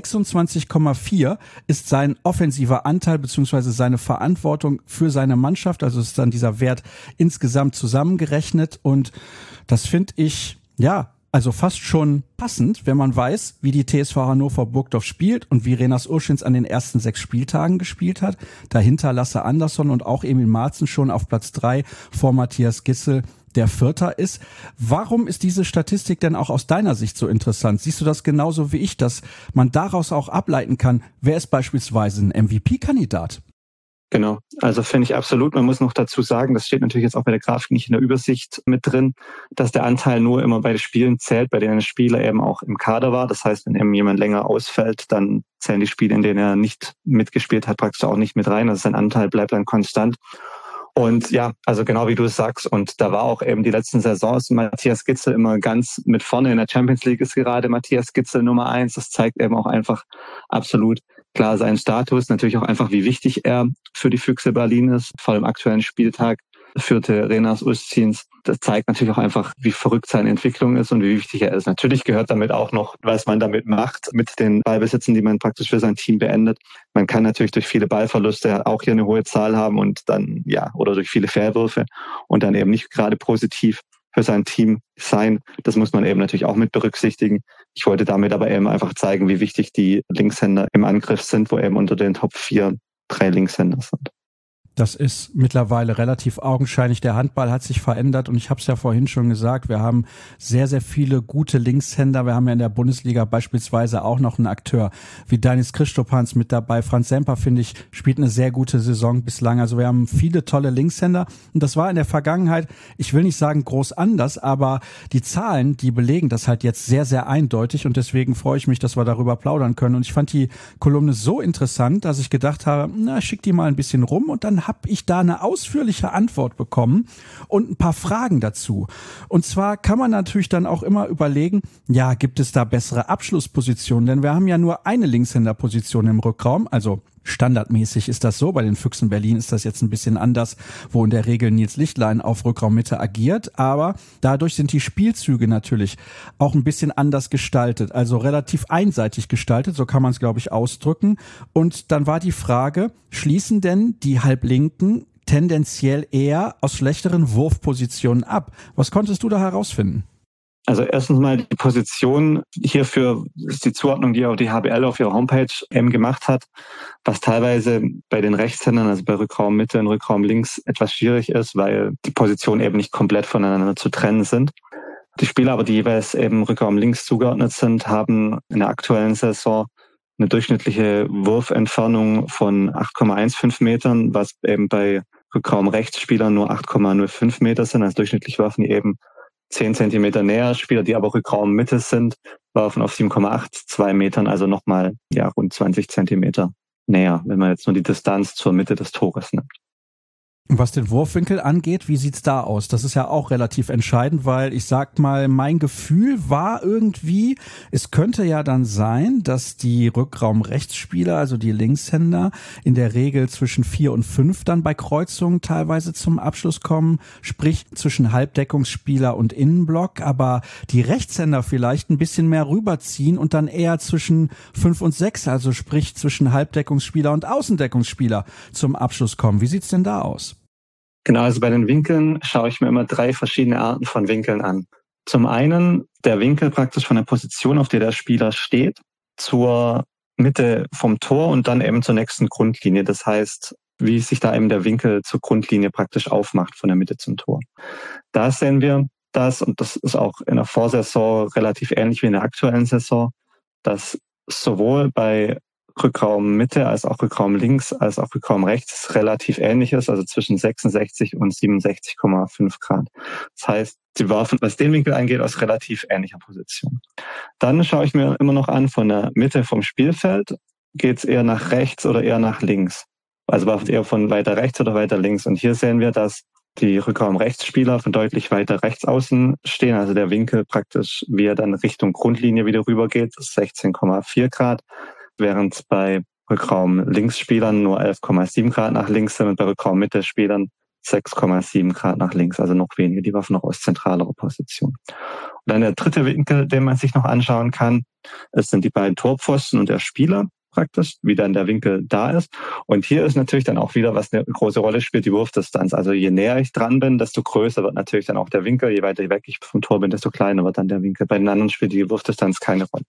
26,4 ist sein offensiver Anteil bzw. seine Verantwortung für seine Mannschaft. Also ist dann dieser Wert insgesamt zusammengerechnet und das finde ich, ja, also fast schon passend, wenn man weiß, wie die TSV Hannover Burgdorf spielt und wie Renas Uschins an den ersten 6 Spieltagen gespielt hat. Dahinter Lasse Andersson und auch Emil Marzen schon auf Platz 3 vor Matthias Gitzel, der Vierter ist. Warum ist diese Statistik denn auch aus deiner Sicht so interessant? Siehst du das genauso wie ich, dass man daraus auch ableiten kann, wer ist beispielsweise ein MVP-Kandidat? Genau, also finde ich absolut. Man muss noch dazu sagen, das steht natürlich jetzt auch bei der Grafik nicht in der Übersicht mit drin, dass der Anteil nur immer bei den Spielen zählt, bei denen der Spieler eben auch im Kader war. Das heißt, wenn eben jemand länger ausfällt, dann zählen die Spiele, in denen er nicht mitgespielt hat, praktisch auch nicht mit rein. Also sein Anteil bleibt dann konstant. Und ja, also genau wie du es sagst, und da war auch eben die letzten Saisons Matthias Gitzel immer ganz mit vorne. In der Champions League ist gerade Matthias Gitzel Nummer 1. Das zeigt eben auch einfach absolut klar seinen Status, natürlich auch einfach, wie wichtig er für die Füchse Berlin ist. Vor dem aktuellen Spieltag führte Renas Uschins. Das zeigt natürlich auch einfach, wie verrückt seine Entwicklung ist und wie wichtig er ist. Natürlich gehört damit auch noch, was man damit macht, mit den Ballbesitzen, die man praktisch für sein Team beendet. Man kann natürlich durch viele Ballverluste auch hier eine hohe Zahl haben und dann, ja, oder durch viele Fehlwürfe und dann eben nicht gerade positiv für sein Team sein. Das muss man eben natürlich auch mit berücksichtigen. Ich wollte damit aber eben einfach zeigen, wie wichtig die Linkshänder im Angriff sind, wo eben unter den Top 4 3 Linkshänder sind. Das ist mittlerweile relativ augenscheinlich. Der Handball hat sich verändert und ich habe es ja vorhin schon gesagt, wir haben sehr, sehr viele gute Linkshänder. Wir haben ja in der Bundesliga beispielsweise auch noch einen Akteur wie Danis Christopans mit dabei. Franz Semper, finde ich, spielt eine sehr gute Saison bislang. Also wir haben viele tolle Linkshänder und das war in der Vergangenheit, ich will nicht sagen groß anders, aber die Zahlen, die belegen das halt jetzt sehr, sehr eindeutig und deswegen freue ich mich, dass wir darüber plaudern können. Und ich fand die Kolumne so interessant, dass ich gedacht habe, na, schick die mal ein bisschen rum und dann habe ich da eine ausführliche Antwort bekommen und ein paar Fragen dazu. Und zwar kann man natürlich dann auch immer überlegen, ja, gibt es da bessere Abschlusspositionen? Denn wir haben ja nur eine Linkshänderposition im Rückraum, also standardmäßig ist das so, bei den Füchsen Berlin ist das jetzt ein bisschen anders, wo in der Regel Nils Lichtlein auf Rückraummitte agiert, aber dadurch sind die Spielzüge natürlich auch ein bisschen anders gestaltet, also relativ einseitig gestaltet, so kann man es, glaube ich, ausdrücken. Und dann war die Frage, schließen denn die Halblinken tendenziell eher aus schlechteren Wurfpositionen ab. Was konntest du da herausfinden? Also erstens mal die Position hierfür ist die Zuordnung, die auch die HBL auf ihrer Homepage eben gemacht hat, was teilweise bei den Rechtshändern, also bei Rückraum Mitte und Rückraum links etwas schwierig ist, weil die Positionen eben nicht komplett voneinander zu trennen sind. Die Spieler aber, die jeweils eben Rückraum links zugeordnet sind, haben in der aktuellen Saison eine durchschnittliche Wurfentfernung von 8,15 Metern, was eben bei Rückraum Rechtsspielern nur 8,05 Meter sind. Also durchschnittlich werfen die eben 10 Zentimeter näher. Spieler, die aber Rückraum Mitte sind, werfen auf 7,82 Metern, also nochmal rund 20 Zentimeter näher, wenn man jetzt nur die Distanz zur Mitte des Tores nimmt. Was den Wurfwinkel angeht, wie sieht's da aus? Das ist ja auch relativ entscheidend, weil ich sag mal, mein Gefühl war irgendwie, es könnte ja dann sein, dass die Rückraum-Rechtsspieler, also die Linkshänder, in der Regel zwischen 4 und 5 dann bei Kreuzungen teilweise zum Abschluss kommen, sprich zwischen Halbdeckungsspieler und Innenblock, aber die Rechtshänder vielleicht ein bisschen mehr rüberziehen und dann eher zwischen 5 und 6, also sprich zwischen Halbdeckungsspieler und Außendeckungsspieler zum Abschluss kommen. Wie sieht's denn da aus? Genau, also bei den Winkeln schaue ich mir immer 3 verschiedene Arten von Winkeln an. Zum einen der Winkel praktisch von der Position, auf der der Spieler steht, zur Mitte vom Tor und dann eben zur nächsten Grundlinie. Das heißt, wie sich da eben der Winkel zur Grundlinie praktisch aufmacht von der Mitte zum Tor. Da sehen wir das, und das ist auch in der Vorsaison relativ ähnlich wie in der aktuellen Saison, dass sowohl bei Rückraum Mitte als auch Rückraum links als auch Rückraum rechts relativ ähnlich ist, also zwischen 66 und 67,5 Grad. Das heißt, sie werfen, was den Winkel angeht, aus relativ ähnlicher Position. Dann schaue ich mir immer noch an, von der Mitte vom Spielfeld geht es eher nach rechts oder eher nach links. Also werfen eher von weiter rechts oder weiter links. Und hier sehen wir, dass die Rückraum-Rechtsspieler von deutlich weiter rechts außen stehen, also der Winkel praktisch, wie er dann Richtung Grundlinie wieder rübergeht, ist 16,4 Grad. Während bei Rückraum-Linksspielern nur 11,7 Grad nach links sind und bei Rückraum-Mitte-Spielern 6,7 Grad nach links, also noch weniger. Die werfen noch aus zentralerer Position. Und dann der dritte Winkel, den man sich noch anschauen kann, es sind die beiden Torpfosten und der Spieler praktisch, wie dann der Winkel da ist. Und hier ist natürlich dann auch wieder, was eine große Rolle spielt, die Wurfdistanz. Also je näher ich dran bin, desto größer wird natürlich dann auch der Winkel. Je weiter weg ich vom Tor bin, desto kleiner wird dann der Winkel. Bei den anderen spielt die Wurfdistanz keine Rolle.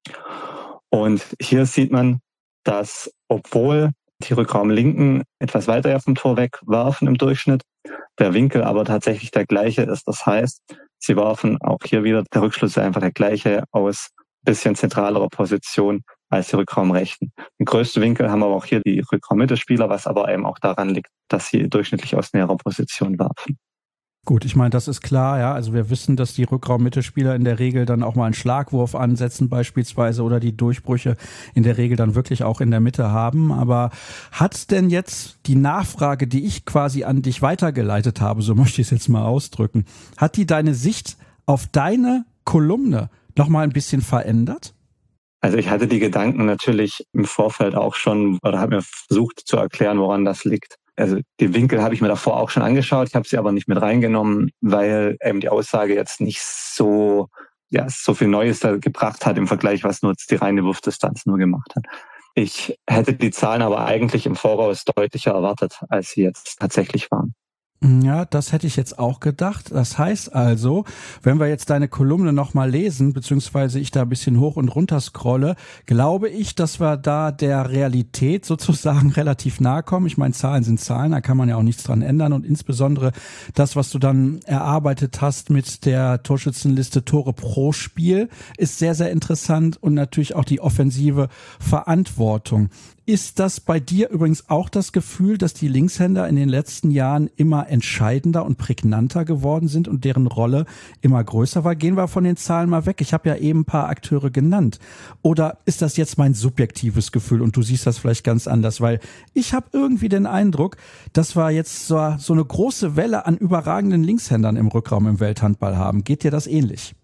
Und hier sieht man, dass obwohl die Rückraumlinken etwas weiter vom Tor wegwerfen im Durchschnitt, der Winkel aber tatsächlich der gleiche ist. Das heißt, sie werfen auch hier wieder, der Rückschluss ist einfach der gleiche aus bisschen zentralerer Position als die Rückraumrechten. Den größten Winkel haben aber auch hier die Rückraummittelspieler, was aber eben auch daran liegt, dass sie durchschnittlich aus näherer Position werfen. Gut, ich meine, das ist klar, ja. Also wir wissen, dass die Rückraum-Mittelspieler in der Regel dann auch mal einen Schlagwurf ansetzen beispielsweise oder die Durchbrüche in der Regel dann wirklich auch in der Mitte haben. Aber hat denn jetzt die Nachfrage, die ich quasi an dich weitergeleitet habe, so möchte ich es jetzt mal ausdrücken, hat die deine Sicht auf deine Kolumne nochmal ein bisschen verändert? Also ich hatte die Gedanken natürlich im Vorfeld auch schon oder habe mir versucht zu erklären, woran das liegt. Also die Winkel habe ich mir davor auch schon angeschaut, ich habe sie aber nicht mit reingenommen, weil eben die Aussage jetzt nicht so viel Neues da gebracht hat im Vergleich, was nur die reine Wurfdistanz nur gemacht hat. Ich hätte die Zahlen aber eigentlich im Voraus deutlicher erwartet, als sie jetzt tatsächlich waren. Ja, das hätte ich jetzt auch gedacht. Das heißt also, wenn wir jetzt deine Kolumne nochmal lesen, beziehungsweise ich da ein bisschen hoch und runter scrolle, glaube ich, dass wir da der Realität sozusagen relativ nahe kommen. Ich meine, Zahlen sind Zahlen, da kann man ja auch nichts dran ändern. Und insbesondere das, was du dann erarbeitet hast mit der Torschützenliste Tore pro Spiel, ist sehr, sehr interessant und natürlich auch die offensive Verantwortung. Ist das bei dir übrigens auch das Gefühl, dass die Linkshänder in den letzten Jahren immer entscheidender und prägnanter geworden sind und deren Rolle immer größer war? Gehen wir von den Zahlen mal weg. Ich habe ja eben ein paar Akteure genannt. Oder ist das jetzt mein subjektives Gefühl und du siehst das vielleicht ganz anders? Weil ich habe irgendwie den Eindruck, dass wir jetzt so eine große Welle an überragenden Linkshändern im Rückraum im Welthandball haben. Geht dir das ähnlich?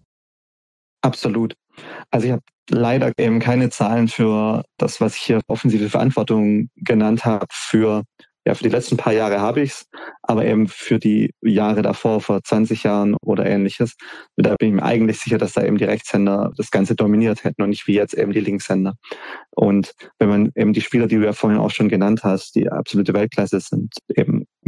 Absolut. Also ich habe leider eben keine Zahlen für das, was ich hier offensive Verantwortung genannt habe. Für die letzten paar Jahre habe ich's, aber eben für die Jahre davor, vor 20 Jahren oder ähnliches, da bin ich mir eigentlich sicher, dass da eben die Rechtshänder das Ganze dominiert hätten und nicht wie jetzt eben die Linkshänder. Und wenn man eben die Spieler, die du ja vorhin auch schon genannt hast, die absolute Weltklasse sind, eben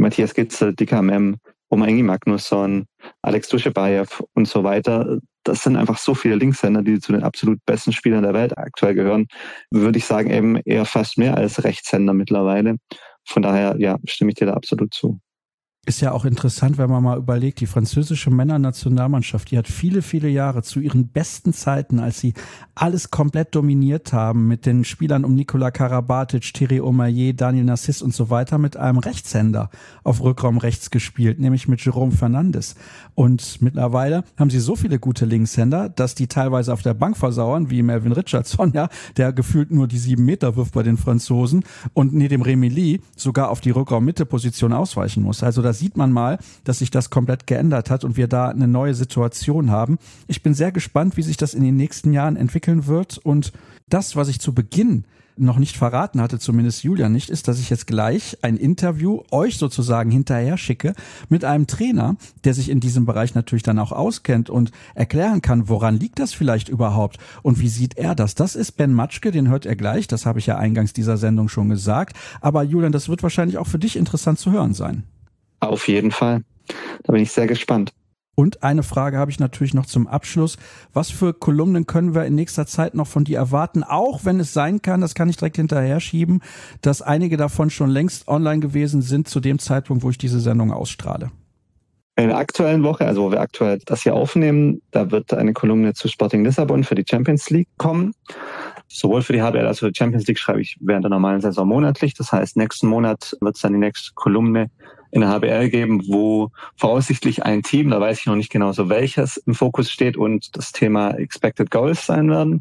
Matthias Gitzel, Dika Mem, Oma Ingi Magnusson, Alex Duschebaev und so weiter. Das sind einfach so viele Linkshänder, die zu den absolut besten Spielern der Welt aktuell gehören. Würde ich sagen, eben eher fast mehr als Rechtshänder mittlerweile. Von daher, ja, stimme ich dir da absolut zu. Ist ja auch interessant, wenn man mal überlegt, die französische Männernationalmannschaft, die hat viele, viele Jahre zu ihren besten Zeiten, als sie alles komplett dominiert haben, mit den Spielern um Nikola Karabatic, Thierry Omeyer, Daniel Narcisse und so weiter, mit einem Rechtshänder auf Rückraum rechts gespielt, nämlich mit Jérôme Fernandes. Und mittlerweile haben sie so viele gute Linkshänder, dass die teilweise auf der Bank versauern, wie Melvin Richardson, ja, der gefühlt nur die 7 Meter wirft bei den Franzosen und Nedem Remili sogar auf die Rückraum-Mitte-Position ausweichen muss. Also da sieht man mal, dass sich das komplett geändert hat und wir da eine neue Situation haben. Ich bin sehr gespannt, wie sich das in den nächsten Jahren entwickeln wird. Und das, was ich zu Beginn noch nicht verraten hatte, zumindest Julian nicht, ist, dass ich jetzt gleich ein Interview euch sozusagen hinterher schicke mit einem Trainer, der sich in diesem Bereich natürlich dann auch auskennt und erklären kann, woran liegt das vielleicht überhaupt und wie sieht er das? Das ist Ben Matschke, den hört ihr gleich, das habe ich ja eingangs dieser Sendung schon gesagt. Aber Julian, das wird wahrscheinlich auch für dich interessant zu hören sein. Auf jeden Fall. Da bin ich sehr gespannt. Und eine Frage habe ich natürlich noch zum Abschluss. Was für Kolumnen können wir in nächster Zeit noch von dir erwarten? Auch wenn es sein kann, das kann ich direkt hinterher schieben, dass einige davon schon längst online gewesen sind zu dem Zeitpunkt, wo ich diese Sendung ausstrahle. In der aktuellen Woche, also wo wir aktuell das hier aufnehmen, da wird eine Kolumne zu Sporting Lissabon für die Champions League kommen. Sowohl für die HBL als auch für die Champions League schreibe ich während der normalen Saison monatlich. Das heißt, nächsten Monat wird es dann die nächste Kolumne in der HBL geben, wo voraussichtlich ein Team, da weiß ich noch nicht genau so welches, im Fokus steht und das Thema Expected Goals sein werden.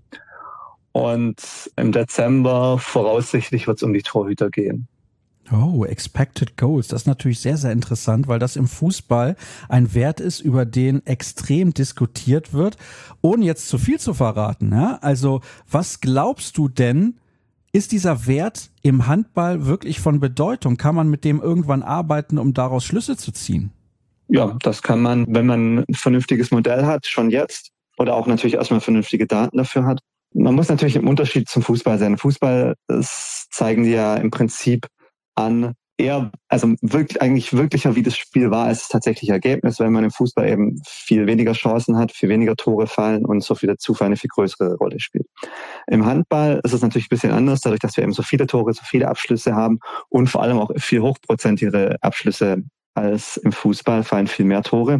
Und im Dezember voraussichtlich wird es um die Torhüter gehen. Oh, Expected Goals, das ist natürlich sehr, sehr interessant, weil das im Fußball ein Wert ist, über den extrem diskutiert wird, ohne jetzt zu viel zu verraten. Ja? Also was glaubst du denn, ist dieser Wert im Handball wirklich von Bedeutung? Kann man mit dem irgendwann arbeiten, um daraus Schlüsse zu ziehen? Ja, das kann man, wenn man ein vernünftiges Modell hat, schon jetzt oder auch natürlich erstmal vernünftige Daten dafür hat. Man muss natürlich im Unterschied zum Fußball sein. Fußball, das zeigen die ja im Prinzip an, eher, also wirklich, eigentlich wirklicher, wie das Spiel war, als das tatsächliche Ergebnis, weil man im Fußball eben viel weniger Chancen hat, viel weniger Tore fallen und so viel Zufall eine viel größere Rolle spielt. Im Handball ist es natürlich ein bisschen anders, dadurch, dass wir eben so viele Tore, so viele Abschlüsse haben und vor allem auch viel hochprozentigere Abschlüsse als im Fußball, fallen viel mehr Tore.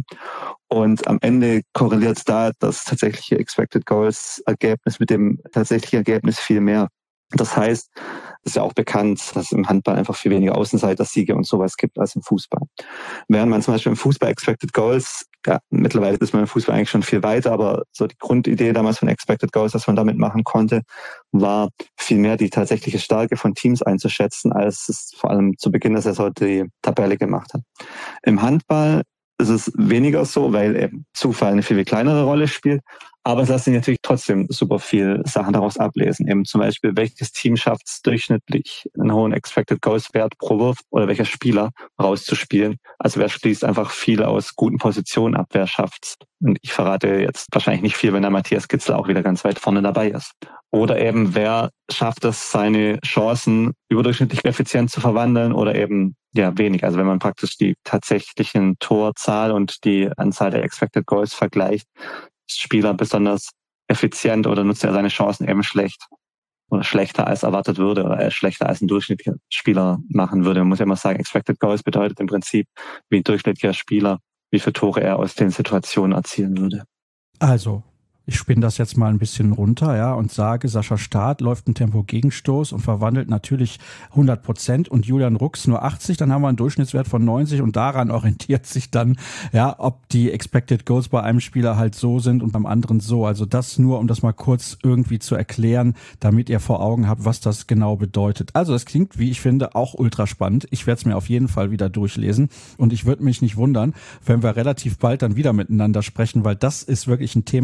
Und am Ende korreliert da das tatsächliche Expected Goals Ergebnis mit dem tatsächlichen Ergebnis viel mehr. Das heißt, es ist ja auch bekannt, dass es im Handball einfach viel weniger Außenseiter-Siege und sowas gibt als im Fußball. Während man zum Beispiel im Fußball Expected Goals, ja, mittlerweile ist man im Fußball eigentlich schon viel weiter, aber so die Grundidee damals von Expected Goals, was man damit machen konnte, war viel mehr die tatsächliche Stärke von Teams einzuschätzen, als es vor allem zu Beginn der Saison die Tabelle gemacht hat. Im Handball ist es weniger so, weil eben Zufall eine viel kleinere Rolle spielt. Aber es lassen sich natürlich trotzdem super viel Sachen daraus ablesen. Eben zum Beispiel, welches Team schafft es durchschnittlich, einen hohen Expected Goals Wert pro Wurf oder welcher Spieler rauszuspielen. Also wer schließt einfach viel aus guten Positionen ab, wer schafft's. Und ich verrate jetzt wahrscheinlich nicht viel, wenn der Matthias Gitzel auch wieder ganz weit vorne dabei ist. Oder eben, wer schafft es, seine Chancen überdurchschnittlich effizient zu verwandeln oder eben ja wenig. Also wenn man praktisch die tatsächlichen Torzahl und die Anzahl der Expected Goals vergleicht, Spieler besonders effizient oder nutzt er seine Chancen eben schlecht oder schlechter als erwartet würde oder schlechter als ein durchschnittlicher Spieler machen würde. Man muss ja immer sagen, Expected Goals bedeutet im Prinzip, wie ein durchschnittlicher Spieler, wie viele Tore er aus den Situationen erzielen würde. Also, ich spinne das jetzt mal ein bisschen runter, ja, und sage, Sascha Staat läuft einen Tempo-Gegenstoß und verwandelt natürlich 100% und Julian Rux nur 80, dann haben wir einen Durchschnittswert von 90 und daran orientiert sich dann, ja, ob die Expected Goals bei einem Spieler halt so sind und beim anderen so. Also das nur, um das mal kurz irgendwie zu erklären, damit ihr vor Augen habt, was das genau bedeutet. Also das klingt, wie ich finde, auch ultra spannend. Ich werde es mir auf jeden Fall wieder durchlesen und ich würde mich nicht wundern, wenn wir relativ bald dann wieder miteinander sprechen, weil das ist wirklich ein Thema, du weißt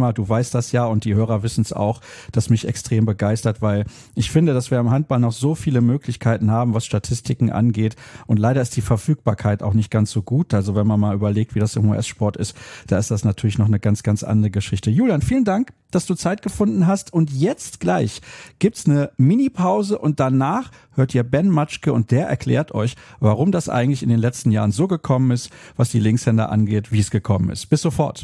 weiß das ja und die Hörer wissen es auch, das mich extrem begeistert, weil ich finde, dass wir im Handball noch so viele Möglichkeiten haben, was Statistiken angeht. Und leider ist die Verfügbarkeit auch nicht ganz so gut. Also wenn man mal überlegt, wie das im US-Sport ist, da ist das natürlich noch eine ganz, ganz andere Geschichte. Julian, vielen Dank, dass du Zeit gefunden hast. Und jetzt gleich gibt's eine Mini-Pause und danach hört ihr Ben Matschke und der erklärt euch, warum das eigentlich in den letzten Jahren so gekommen ist, was die Linkshänder angeht, wie es gekommen ist. Bis sofort.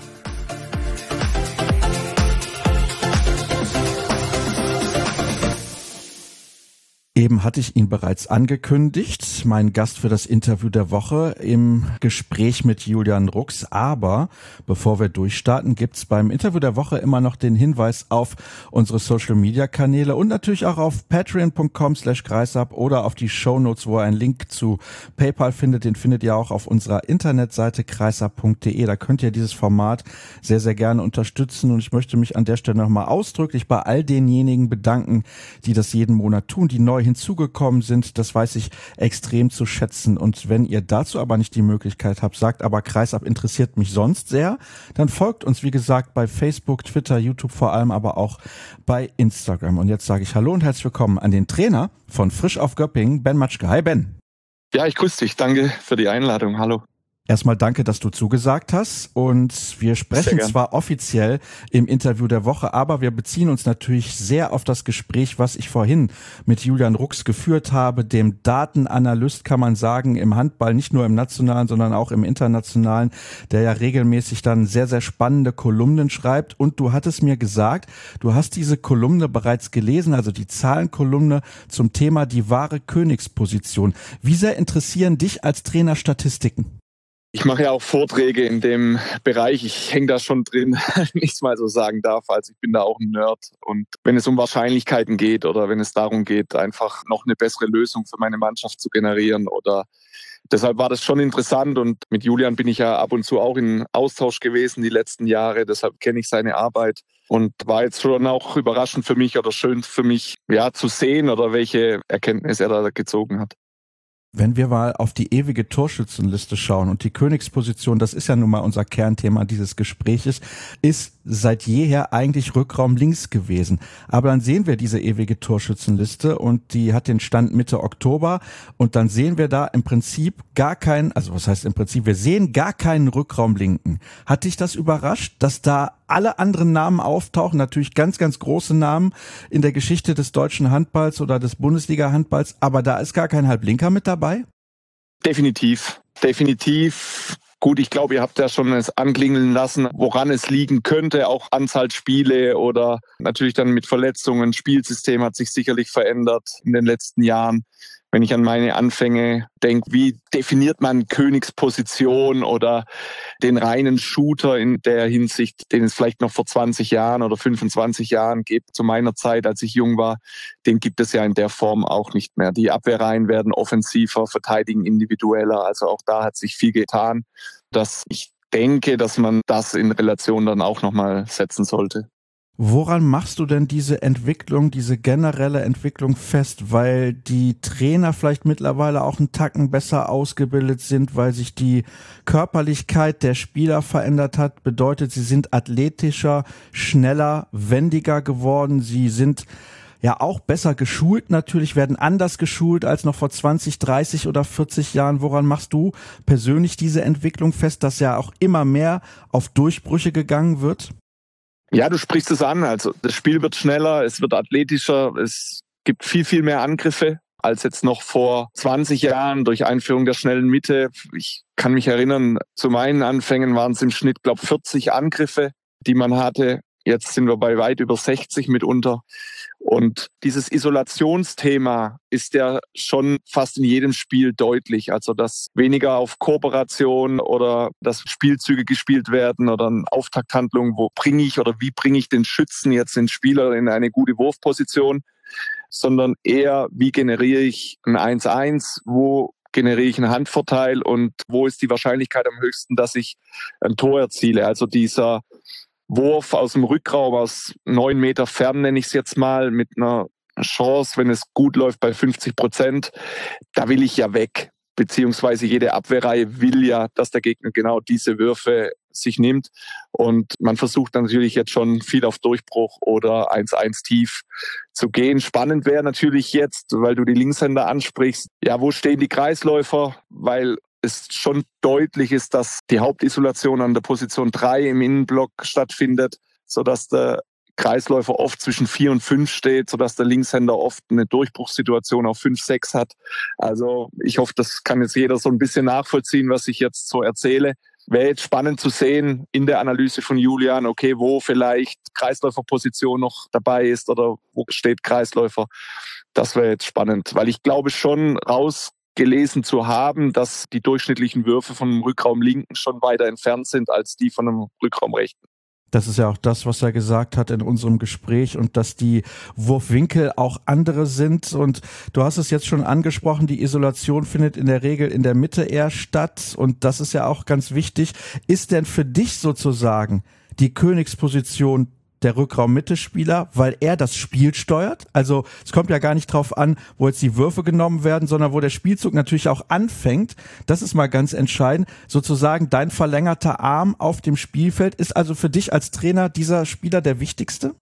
Eben hatte ich ihn bereits angekündigt, mein Gast für das Interview der Woche im Gespräch mit Julian Rux. Aber bevor wir durchstarten, gibt's beim Interview der Woche immer noch den Hinweis auf unsere Social-Media-Kanäle und natürlich auch auf patreon.com/kreisab oder auf die Shownotes, wo ihr einen Link zu PayPal findet. Den findet ihr auch auf unserer Internetseite kreisab.de. Da könnt ihr dieses Format sehr, sehr gerne unterstützen. Und ich möchte mich an der Stelle nochmal ausdrücklich bei all denjenigen bedanken, die das jeden Monat tun, die neu hinzugekommen sind. Das weiß ich extrem zu schätzen. Und wenn ihr dazu aber nicht die Möglichkeit habt, sagt aber Kreisab interessiert mich sonst sehr, dann folgt uns, wie gesagt, bei Facebook, Twitter, YouTube vor allem, aber auch bei Instagram. Und jetzt sage ich Hallo und herzlich willkommen an den Trainer von Frisch auf Göppingen, Ben Matschke. Hi Ben. Ja, ich grüße dich. Danke für die Einladung. Hallo. Erstmal danke, dass du zugesagt hast und wir sprechen zwar offiziell im Interview der Woche, aber wir beziehen uns natürlich sehr auf das Gespräch, was ich vorhin mit Julian Rux geführt habe, dem Datenanalyst, kann man sagen, im Handball, nicht nur im nationalen, sondern auch im internationalen, der ja regelmäßig dann sehr, sehr spannende Kolumnen schreibt. Und du hattest mir gesagt, du hast diese Kolumne bereits gelesen, also die Zahlenkolumne zum Thema die wahre Königsposition. Wie sehr interessieren dich als Trainer Statistiken? Ich mache ja auch Vorträge in dem Bereich. Ich hänge da schon drin, wenn ich es mal so sagen darf. Also ich bin da auch ein Nerd. Und wenn es um Wahrscheinlichkeiten geht oder wenn es darum geht, einfach noch eine bessere Lösung für meine Mannschaft zu generieren oder deshalb war das schon interessant. Und mit Julian bin ich ja ab und zu auch in Austausch gewesen die letzten Jahre. Deshalb kenne ich seine Arbeit und war jetzt schon auch überraschend für mich oder schön für mich, ja, zu sehen oder welche Erkenntnis er da gezogen hat. Wenn wir mal auf die ewige Torschützenliste schauen und die Königsposition, das ist ja nun mal unser Kernthema dieses Gespräches, ist seit jeher eigentlich Rückraum links gewesen. Aber dann sehen wir diese ewige Torschützenliste und die hat den Stand Mitte Oktober und dann sehen wir da im Prinzip gar keinen, also was heißt im Prinzip, wir sehen gar keinen Rückraum linken. Hat dich das überrascht, dass da alle anderen Namen auftauchen, natürlich ganz, ganz große Namen in der Geschichte des deutschen Handballs oder des Bundesliga-Handballs, aber da ist gar kein Halblinker mit dabei? Definitiv. Gut, ich glaube, ihr habt ja schon es anklingeln lassen, woran es liegen könnte, auch Anzahl Spiele oder natürlich dann mit Verletzungen. Spielsystem hat sich sicherlich verändert in den letzten Jahren. Wenn ich an meine Anfänge denke, wie definiert man Königsposition oder den reinen Shooter in der Hinsicht, den es vielleicht noch vor 20 Jahren oder 25 Jahren gibt, zu meiner Zeit, als ich jung war, den gibt es ja in der Form auch nicht mehr. Die Abwehrreihen werden offensiver, verteidigen individueller, also auch da hat sich viel getan, dass ich denke, dass man das in Relation dann auch nochmal setzen sollte. Woran machst du denn diese Entwicklung, diese generelle Entwicklung fest? Weil die Trainer vielleicht mittlerweile auch einen Tacken besser ausgebildet sind, weil sich die Körperlichkeit der Spieler verändert hat. Bedeutet, sie sind athletischer, schneller, wendiger geworden. Sie sind ja auch besser geschult natürlich, werden anders geschult als noch vor 20, 30 oder 40 Jahren. Woran machst du persönlich diese Entwicklung fest, dass ja auch immer mehr auf Durchbrüche gegangen wird? Ja, du sprichst es an. Also das Spiel wird schneller, es wird athletischer, es gibt viel, viel mehr Angriffe als jetzt noch vor 20 Jahren durch Einführung der schnellen Mitte. Ich kann mich erinnern, zu meinen Anfängen waren es im Schnitt, glaube ich, 40 Angriffe, die man hatte. Jetzt sind wir bei weit über 60 mitunter. Und dieses Isolationsthema ist ja schon fast in jedem Spiel deutlich. Also dass weniger auf Kooperation oder dass Spielzüge gespielt werden oder eine Auftakthandlung, wie bringe ich den Schützen jetzt den Spieler in eine gute Wurfposition, sondern eher, wie generiere ich ein 1-1, wo generiere ich einen Handvorteil und wo ist die Wahrscheinlichkeit am höchsten, dass ich ein Tor erziele. Also dieser Wurf aus dem Rückraum, aus 9 Meter fern, nenne ich es jetzt mal, mit einer Chance, wenn es gut läuft, bei 50%, da will ich ja weg. Beziehungsweise jede Abwehrreihe will ja, dass der Gegner genau diese Würfe sich nimmt. Und man versucht dann natürlich jetzt schon viel auf Durchbruch oder 1-1 tief zu gehen. Spannend wäre natürlich jetzt, weil du die Linkshänder ansprichst, ja, wo stehen die Kreisläufer? Weil es schon deutlich ist, dass die Hauptisolation an der Position 3 im Innenblock stattfindet, sodass der Kreisläufer oft zwischen 4 und 5 steht, sodass der Linkshänder oft eine Durchbruchssituation auf 5, 6 hat. Also ich hoffe, das kann jetzt jeder so ein bisschen nachvollziehen, was ich jetzt so erzähle. Wäre jetzt spannend zu sehen in der Analyse von Julian, okay, wo vielleicht Kreisläuferposition noch dabei ist oder wo steht Kreisläufer. Das wäre jetzt spannend, weil ich glaube schon rausgelesen zu haben, dass die durchschnittlichen Würfe vom Rückraum Linken schon weiter entfernt sind als die von einem Rückraum Rechten. Das ist ja auch das, was er gesagt hat in unserem Gespräch und dass die Wurfwinkel auch andere sind. Und du hast es jetzt schon angesprochen, die Isolation findet in der Regel in der Mitte eher statt. Und das ist ja auch ganz wichtig. Ist denn für dich sozusagen die Königsposition der Rückraum-Mitte-Spieler, weil er das Spiel steuert? Also es kommt ja gar nicht drauf an, wo jetzt die Würfe genommen werden, sondern wo der Spielzug natürlich auch anfängt. Das ist mal ganz entscheidend. Sozusagen dein verlängerter Arm auf dem Spielfeld. Ist also für dich als Trainer dieser Spieler der wichtigste?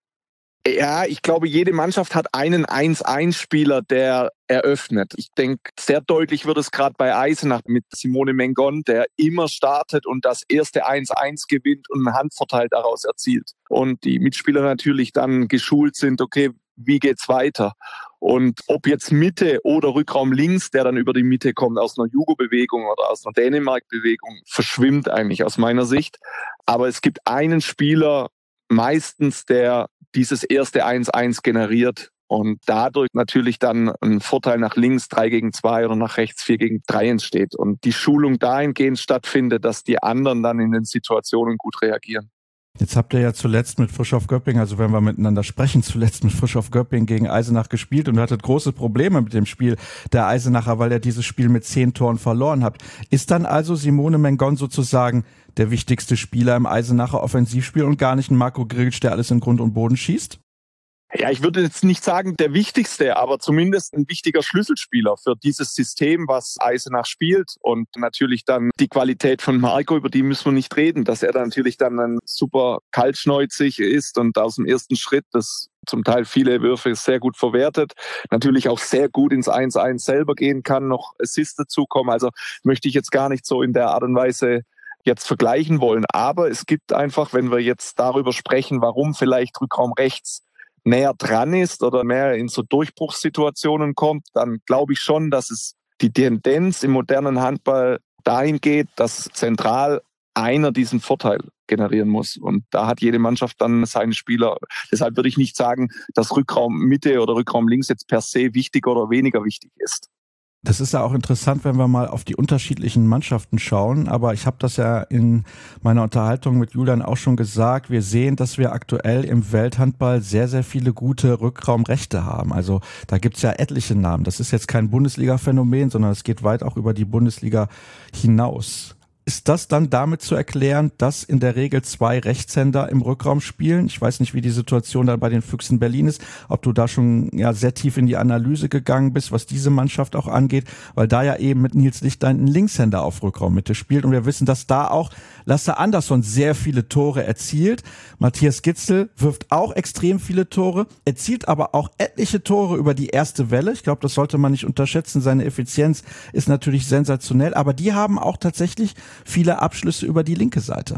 Ja, ich glaube, jede Mannschaft hat einen 1-1-Spieler, der eröffnet. Ich denke, sehr deutlich wird es gerade bei Eisenach mit Simone Mengon, der immer startet und das erste 1-1 gewinnt und einen Handvorteil daraus erzielt. Und die Mitspieler natürlich dann geschult sind, okay, wie geht's weiter? Und ob jetzt Mitte oder Rückraum links, der dann über die Mitte kommt, aus einer Jugo-Bewegung oder aus einer Dänemark-Bewegung, verschwimmt eigentlich aus meiner Sicht. Aber es gibt einen Spieler meistens, der dieses erste 1-1 generiert und dadurch natürlich dann ein Vorteil nach links 3 gegen 2 oder nach rechts 4 gegen 3 entsteht und die Schulung dahingehend stattfindet, dass die anderen dann in den Situationen gut reagieren. Jetzt habt ihr ja zuletzt mit Frischhoff Göppingen, also wenn wir miteinander sprechen, zuletzt mit Frischhoff Göppingen gegen Eisenach gespielt und hattet große Probleme mit dem Spiel der Eisenacher, weil ihr dieses Spiel mit 10 Toren verloren habt. Ist dann also Simone Mengon sozusagen der wichtigste Spieler im Eisenacher Offensivspiel und gar nicht ein Marco Grilic, der alles in Grund und Boden schießt? Ja, ich würde jetzt nicht sagen der wichtigste, aber zumindest ein wichtiger Schlüsselspieler für dieses System, was Eisenach spielt. Und natürlich dann die Qualität von Marco, über die müssen wir nicht reden, dass er dann natürlich dann ein super kaltschnäuzig ist und aus dem ersten Schritt das zum Teil viele Würfe sehr gut verwertet, natürlich auch sehr gut ins 1-1 selber gehen kann, noch Assists dazukommen. Also möchte ich jetzt gar nicht so in der Art und Weise jetzt vergleichen wollen. Aber es gibt einfach, wenn wir jetzt darüber sprechen, warum vielleicht Rückraum rechts näher dran ist oder mehr in so Durchbruchssituationen kommt, dann glaube ich schon, dass es die Tendenz im modernen Handball dahin geht, dass zentral einer diesen Vorteil generieren muss. Und da hat jede Mannschaft dann seine Spieler. Deshalb würde ich nicht sagen, dass Rückraum Mitte oder Rückraum links jetzt per se wichtig oder weniger wichtig ist. Das ist ja auch interessant, wenn wir mal auf die unterschiedlichen Mannschaften schauen. Aber ich habe das ja in meiner Unterhaltung mit Julian auch schon gesagt. Wir sehen, dass wir aktuell im Welthandball sehr, sehr viele gute Rückraumrechte haben. Also da gibt's ja etliche Namen. Das ist jetzt kein Bundesliga-Phänomen, sondern es geht weit auch über die Bundesliga hinaus. Ist das dann damit zu erklären, dass in der Regel 2 Rechtshänder im Rückraum spielen? Ich weiß nicht, wie die Situation dann bei den Füchsen Berlin ist, ob du da schon ja sehr tief in die Analyse gegangen bist, was diese Mannschaft auch angeht, weil da ja eben mit Nils Lichtlein ein Linkshänder auf Rückraummitte spielt und wir wissen, dass da auch Lasse Andersson sehr viele Tore erzielt. Matthias Gitzel wirft auch extrem viele Tore, erzielt aber auch etliche Tore über die erste Welle. Ich glaube, das sollte man nicht unterschätzen. Seine Effizienz ist natürlich sensationell, aber die haben auch tatsächlich viele Abschlüsse über die linke Seite.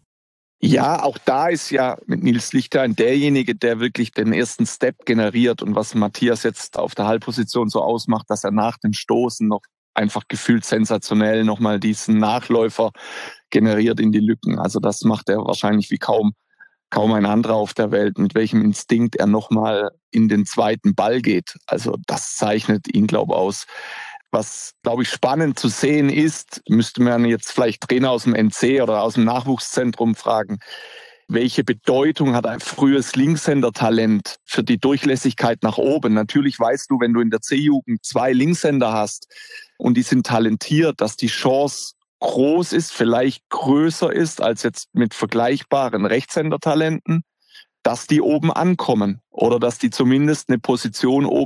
Ja, auch da ist ja mit Nils Lichtlein derjenige, der wirklich den ersten Step generiert und was Matthias jetzt auf der Halbposition so ausmacht, dass er nach dem Stoßen noch einfach gefühlt sensationell nochmal diesen Nachläufer generiert in die Lücken. Also das macht er wahrscheinlich wie kaum ein anderer auf der Welt, mit welchem Instinkt er nochmal in den zweiten Ball geht. Also das zeichnet ihn, glaube ich, aus. Was, glaube ich, spannend zu sehen ist, müsste man jetzt vielleicht Trainer aus dem NC oder aus dem Nachwuchszentrum fragen, welche Bedeutung hat ein frühes Linkshänder-Talent für die Durchlässigkeit nach oben? Natürlich weißt du, wenn du in der C-Jugend 2 Linkshänder hast und die sind talentiert, dass die Chance groß ist, vielleicht größer ist als jetzt mit vergleichbaren Rechtshänder-Talenten, dass die oben ankommen oder dass die zumindest eine Position oben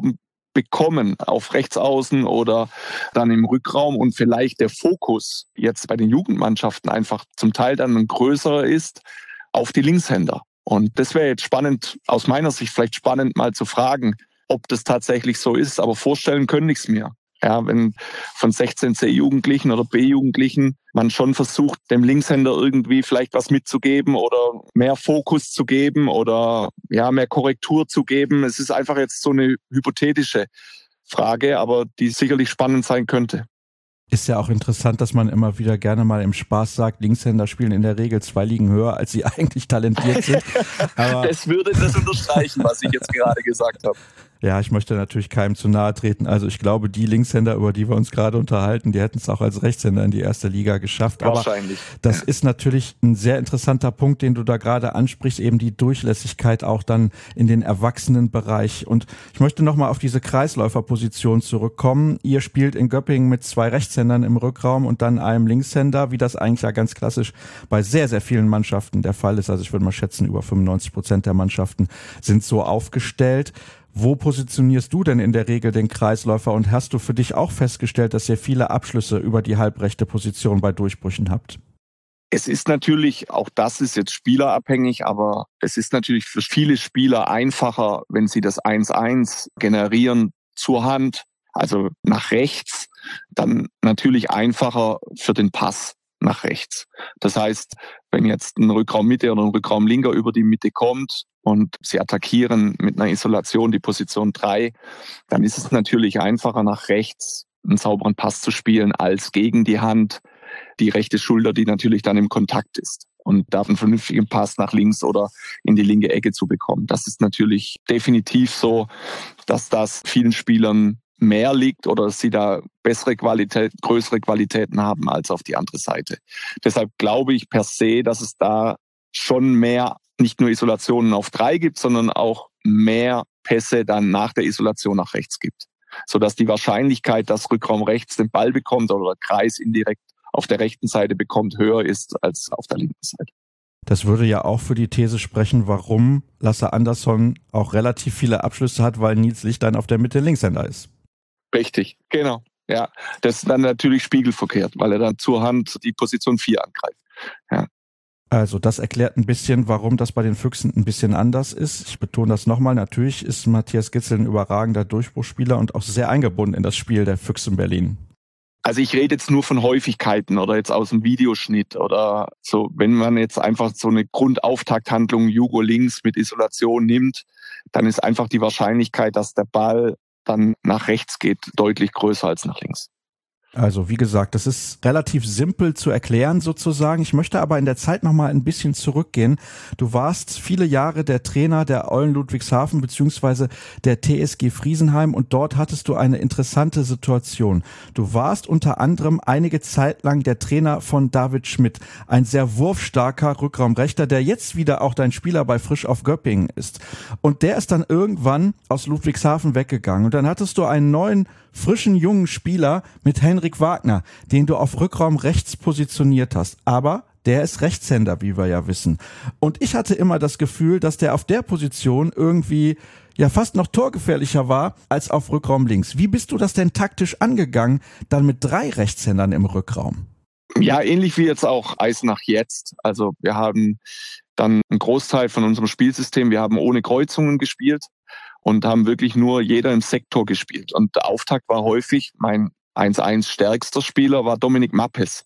bekommen auf Rechtsaußen oder dann im Rückraum und vielleicht der Fokus jetzt bei den Jugendmannschaften einfach zum Teil dann ein größerer ist auf die Linkshänder. Und das wäre jetzt spannend, aus meiner Sicht vielleicht spannend mal zu fragen, ob das tatsächlich so ist, aber vorstellen könnte ich es mir. Ja, wenn von 16 C-Jugendlichen oder B-Jugendlichen man schon versucht, dem Linkshänder irgendwie vielleicht was mitzugeben oder mehr Fokus zu geben oder ja, mehr Korrektur zu geben. Es ist einfach jetzt so eine hypothetische Frage, aber die sicherlich spannend sein könnte. Ist ja auch interessant, dass man immer wieder gerne mal im Spaß sagt, Linkshänder spielen in der Regel 2 Ligen höher, als sie eigentlich talentiert sind. Aber das würde das unterstreichen, was ich jetzt gerade gesagt habe. Ja, ich möchte natürlich keinem zu nahe treten. Also ich glaube, die Linkshänder, über die wir uns gerade unterhalten, die hätten es auch als Rechtshänder in die erste Liga geschafft. Wahrscheinlich. Aber das ist natürlich ein sehr interessanter Punkt, den du da gerade ansprichst, eben die Durchlässigkeit auch dann in den Erwachsenenbereich. Und ich möchte nochmal auf diese Kreisläuferposition zurückkommen. Ihr spielt in Göppingen mit 2 Rechtshändern im Rückraum und dann einem Linkshänder, wie das eigentlich ja ganz klassisch bei sehr, sehr vielen Mannschaften der Fall ist. Also ich würde mal schätzen, über 95% der Mannschaften sind so aufgestellt. Wo positionierst du denn in der Regel den Kreisläufer und hast du für dich auch festgestellt, dass ihr viele Abschlüsse über die halbrechte Position bei Durchbrüchen habt? Es ist natürlich, auch das ist jetzt spielerabhängig, aber es ist natürlich für viele Spieler einfacher, wenn sie das 1-1 generieren zur Hand, also nach rechts, dann natürlich einfacher für den Pass nach rechts. Das heißt, wenn jetzt ein Rückraummitte oder ein Rückraumlinker über die Mitte kommt und sie attackieren mit einer Isolation die Position 3, dann ist es natürlich einfacher nach rechts einen sauberen Pass zu spielen als gegen die Hand die rechte Schulter, die natürlich dann im Kontakt ist und da einen vernünftigen Pass nach links oder in die linke Ecke zu bekommen. Das ist natürlich definitiv so, dass das vielen Spielern mehr liegt oder dass sie da bessere Qualität, größere Qualitäten haben als auf die andere Seite. Deshalb glaube ich per se, dass es da schon mehr, nicht nur Isolationen auf 3 gibt, sondern auch mehr Pässe dann nach der Isolation nach rechts gibt. Sodass die Wahrscheinlichkeit, dass Rückraum rechts den Ball bekommt oder Kreis indirekt auf der rechten Seite bekommt, höher ist als auf der linken Seite. Das würde ja auch für die These sprechen, warum Lasse Andersson auch relativ viele Abschlüsse hat, weil Nils Lichtlein auf der Mitte Linkshänder ist. Richtig, genau. Ja, das ist dann natürlich spiegelverkehrt, weil er dann zur Hand die Position 4 angreift. Ja. Also das erklärt ein bisschen, warum das bei den Füchsen ein bisschen anders ist. Ich betone das nochmal. Natürlich ist Matthias Gitzel ein überragender Durchbruchsspieler und auch sehr eingebunden in das Spiel der Füchse in Berlin. Also ich rede jetzt nur von Häufigkeiten oder jetzt aus dem Videoschnitt oder so. Wenn man jetzt einfach so eine Grundauftakthandlung Jugo links mit Isolation nimmt, dann ist einfach die Wahrscheinlichkeit, dass der Ball dann nach rechts geht, deutlich größer als nach links. Also wie gesagt, das ist relativ simpel zu erklären sozusagen. Ich möchte aber in der Zeit nochmal ein bisschen zurückgehen. Du warst viele Jahre der Trainer der Eulen Ludwigshafen beziehungsweise der TSG Friesenheim und dort hattest du eine interessante Situation. Du warst unter anderem einige Zeit lang der Trainer von David Schmidt, ein sehr wurfstarker Rückraumrechter, der jetzt wieder auch dein Spieler bei Frisch auf Göppingen ist. Und der ist dann irgendwann aus Ludwigshafen weggegangen und dann hattest du einen neuen frischen jungen Spieler mit Henrik Wagner, den du auf Rückraum rechts positioniert hast. Aber der ist Rechtshänder, wie wir ja wissen. Und ich hatte immer das Gefühl, dass der auf der Position irgendwie ja fast noch torgefährlicher war als auf Rückraum links. Wie bist du das denn taktisch angegangen, dann mit 3 Rechtshändern im Rückraum? Ja, ähnlich wie jetzt auch Eisenach jetzt. Also wir haben dann einen Großteil von unserem Spielsystem, wir haben ohne Kreuzungen gespielt und haben wirklich nur jeder im Sektor gespielt. Und der Auftakt war häufig, mein 1-1 stärkster Spieler war Dominik Mappes,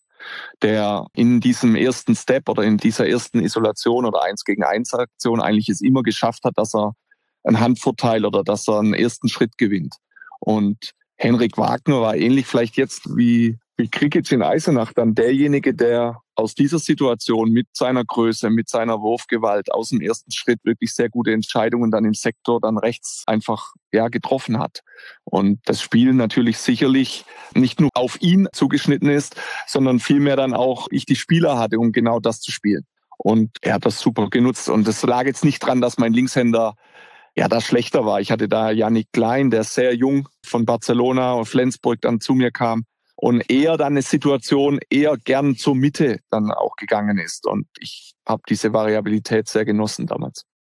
der in diesem ersten Step oder in dieser ersten Isolation oder 1-gegen-1 Aktion eigentlich es immer geschafft hat, dass er einen Handvorteil oder dass er einen ersten Schritt gewinnt. Und Henrik Wagner war ähnlich vielleicht jetzt wie Krikic in Eisenach dann derjenige, der aus dieser Situation mit seiner Größe, mit seiner Wurfgewalt aus dem ersten Schritt wirklich sehr gute Entscheidungen dann im Sektor dann rechts einfach getroffen hat. Und das Spiel natürlich sicherlich nicht nur auf ihn zugeschnitten ist, sondern vielmehr dann auch ich die Spieler hatte, um genau das zu spielen. Und er hat das super genutzt. Und das lag jetzt nicht dran, dass mein Linkshänder da schlechter war. Ich hatte da Yannick Klein, der sehr jung von Barcelona und Flensburg dann zu mir kam und eher dann eine Situation eher gern zur Mitte dann auch gegangen ist. Und ich habe diese Variabilität sehr genossen damals.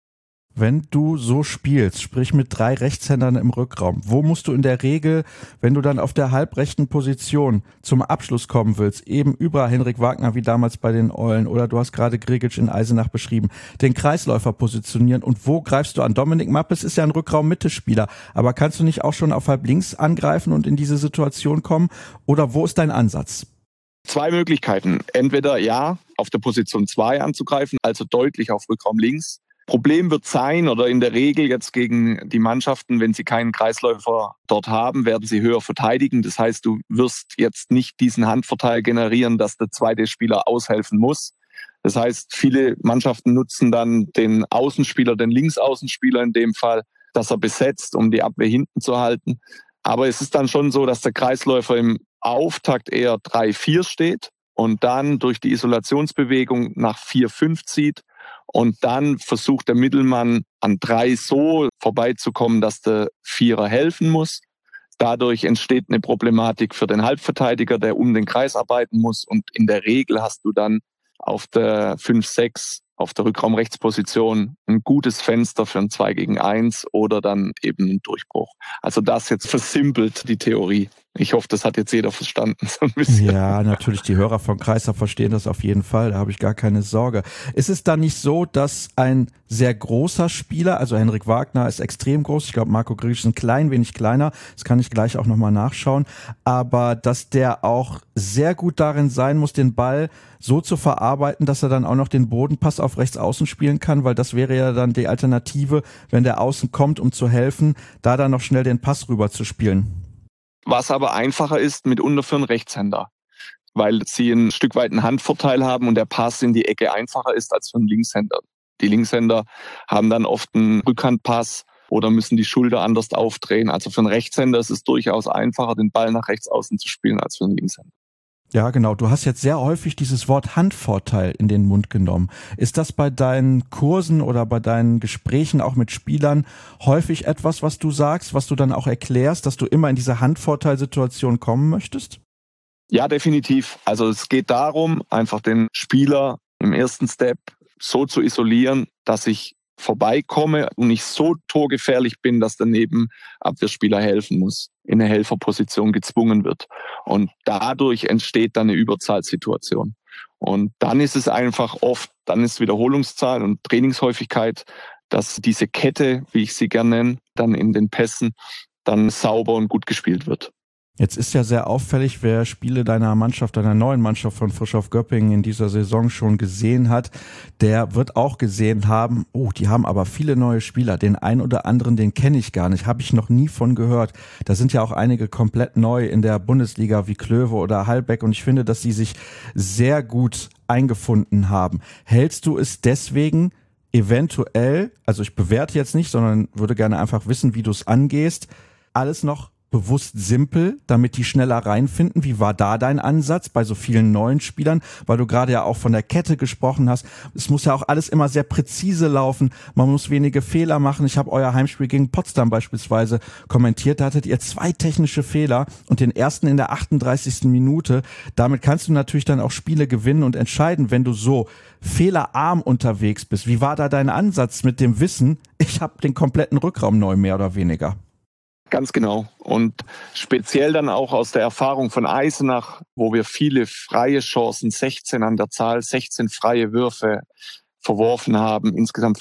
Wenn du so spielst, sprich mit 3 Rechtshändern im Rückraum, wo musst du in der Regel, wenn du dann auf der halbrechten Position zum Abschluss kommen willst, eben über Henrik Wagner wie damals bei den Eulen oder du hast gerade Grigic in Eisenach beschrieben, den Kreisläufer positionieren und wo greifst du an? Dominik Mappes ist ja ein Rückraum-Mitte-Spieler, aber kannst du nicht auch schon auf halb links angreifen und in diese Situation kommen oder wo ist dein Ansatz? 2 Möglichkeiten. Entweder auf der Position 2 anzugreifen, also deutlich auf Rückraum links. Problem wird sein, oder in der Regel jetzt gegen die Mannschaften, wenn sie keinen Kreisläufer dort haben, werden sie höher verteidigen. Das heißt, du wirst jetzt nicht diesen Handvorteil generieren, dass der zweite Spieler aushelfen muss. Das heißt, viele Mannschaften nutzen dann den Außenspieler, den Linksaußenspieler in dem Fall, dass er besetzt, um die Abwehr hinten zu halten. Aber es ist dann schon so, dass der Kreisläufer im Auftakt eher 3-4 steht und dann durch die Isolationsbewegung nach 4-5 zieht. Und dann versucht der Mittelmann an 3 so vorbeizukommen, dass der Vierer helfen muss. Dadurch entsteht eine Problematik für den Halbverteidiger, der um den Kreis arbeiten muss. Und in der Regel hast du dann auf der 5-6, auf der Rückraumrechtsposition ein gutes Fenster für ein 2 gegen 1 oder dann eben einen Durchbruch. Also das jetzt versimpelt die Theorie. Ich hoffe, das hat jetzt jeder verstanden. So ein bisschen. Ja, natürlich, die Hörer von Kreisab verstehen das auf jeden Fall, da habe ich gar keine Sorge. Ist es dann nicht so, dass ein sehr großer Spieler, also Henrik Wagner ist extrem groß, ich glaube Marco Grigic ist ein klein wenig kleiner, das kann ich gleich auch nochmal nachschauen, aber dass der auch sehr gut darin sein muss, den Ball so zu verarbeiten, dass er dann auch noch den Bodenpass auf rechts außen spielen kann, weil das wäre ja dann die Alternative, wenn der Außen kommt, um zu helfen, da dann noch schnell den Pass rüber zu spielen. Was aber einfacher ist mitunter für einen Rechtshänder, weil sie ein Stück weit einen Handvorteil haben und der Pass in die Ecke einfacher ist als für einen Linkshänder. Die Linkshänder haben dann oft einen Rückhandpass oder müssen die Schulter anders aufdrehen. Also für einen Rechtshänder ist es durchaus einfacher, den Ball nach rechts außen zu spielen, als für einen Linkshänder. Ja, genau. Du hast jetzt sehr häufig dieses Wort Handvorteil in den Mund genommen. Ist das bei deinen Kursen oder bei deinen Gesprächen auch mit Spielern häufig etwas, was du sagst, was du dann auch erklärst, dass du immer in diese Handvorteilsituation kommen möchtest? Ja, definitiv. Also es geht darum, einfach den Spieler im ersten Step so zu isolieren, dass ich vorbeikomme und nicht so torgefährlich bin, dass der Nebenabwehrspieler helfen muss, in eine Helferposition gezwungen wird. Und dadurch entsteht dann eine Überzahlsituation. Und dann ist es einfach oft, dann ist Wiederholungszahl und Trainingshäufigkeit, dass diese Kette, wie ich sie gerne nenne, dann in den Pässen dann sauber und gut gespielt wird. Jetzt ist ja sehr auffällig, wer Spiele deiner Mannschaft, deiner neuen Mannschaft von Frisch auf Göppingen in dieser Saison schon gesehen hat, der wird auch gesehen haben, die haben aber viele neue Spieler, den einen oder anderen, den kenne ich gar nicht, habe ich noch nie von gehört. Da sind ja auch einige komplett neu in der Bundesliga wie Klöve oder Hallbeck und ich finde, dass sie sich sehr gut eingefunden haben. Hältst du es deswegen eventuell, also ich bewerte jetzt nicht, sondern würde gerne einfach wissen, wie du es angehst, alles noch bewusst simpel, damit die schneller reinfinden? Wie war da dein Ansatz bei so vielen neuen Spielern? Weil du gerade ja auch von der Kette gesprochen hast. Es muss ja auch alles immer sehr präzise laufen. Man muss wenige Fehler machen. Ich habe euer Heimspiel gegen Potsdam beispielsweise kommentiert. Da hattet ihr 2 technische Fehler und den ersten in der 38. Minute. Damit kannst du natürlich dann auch Spiele gewinnen und entscheiden, wenn du so fehlerarm unterwegs bist. Wie war da dein Ansatz mit dem Wissen, ich habe den kompletten Rückraum neu, mehr oder weniger? Ganz genau. Und speziell dann auch aus der Erfahrung von Eisenach, wo wir viele freie Chancen, 16 an der Zahl, 16 freie Würfe verworfen haben, insgesamt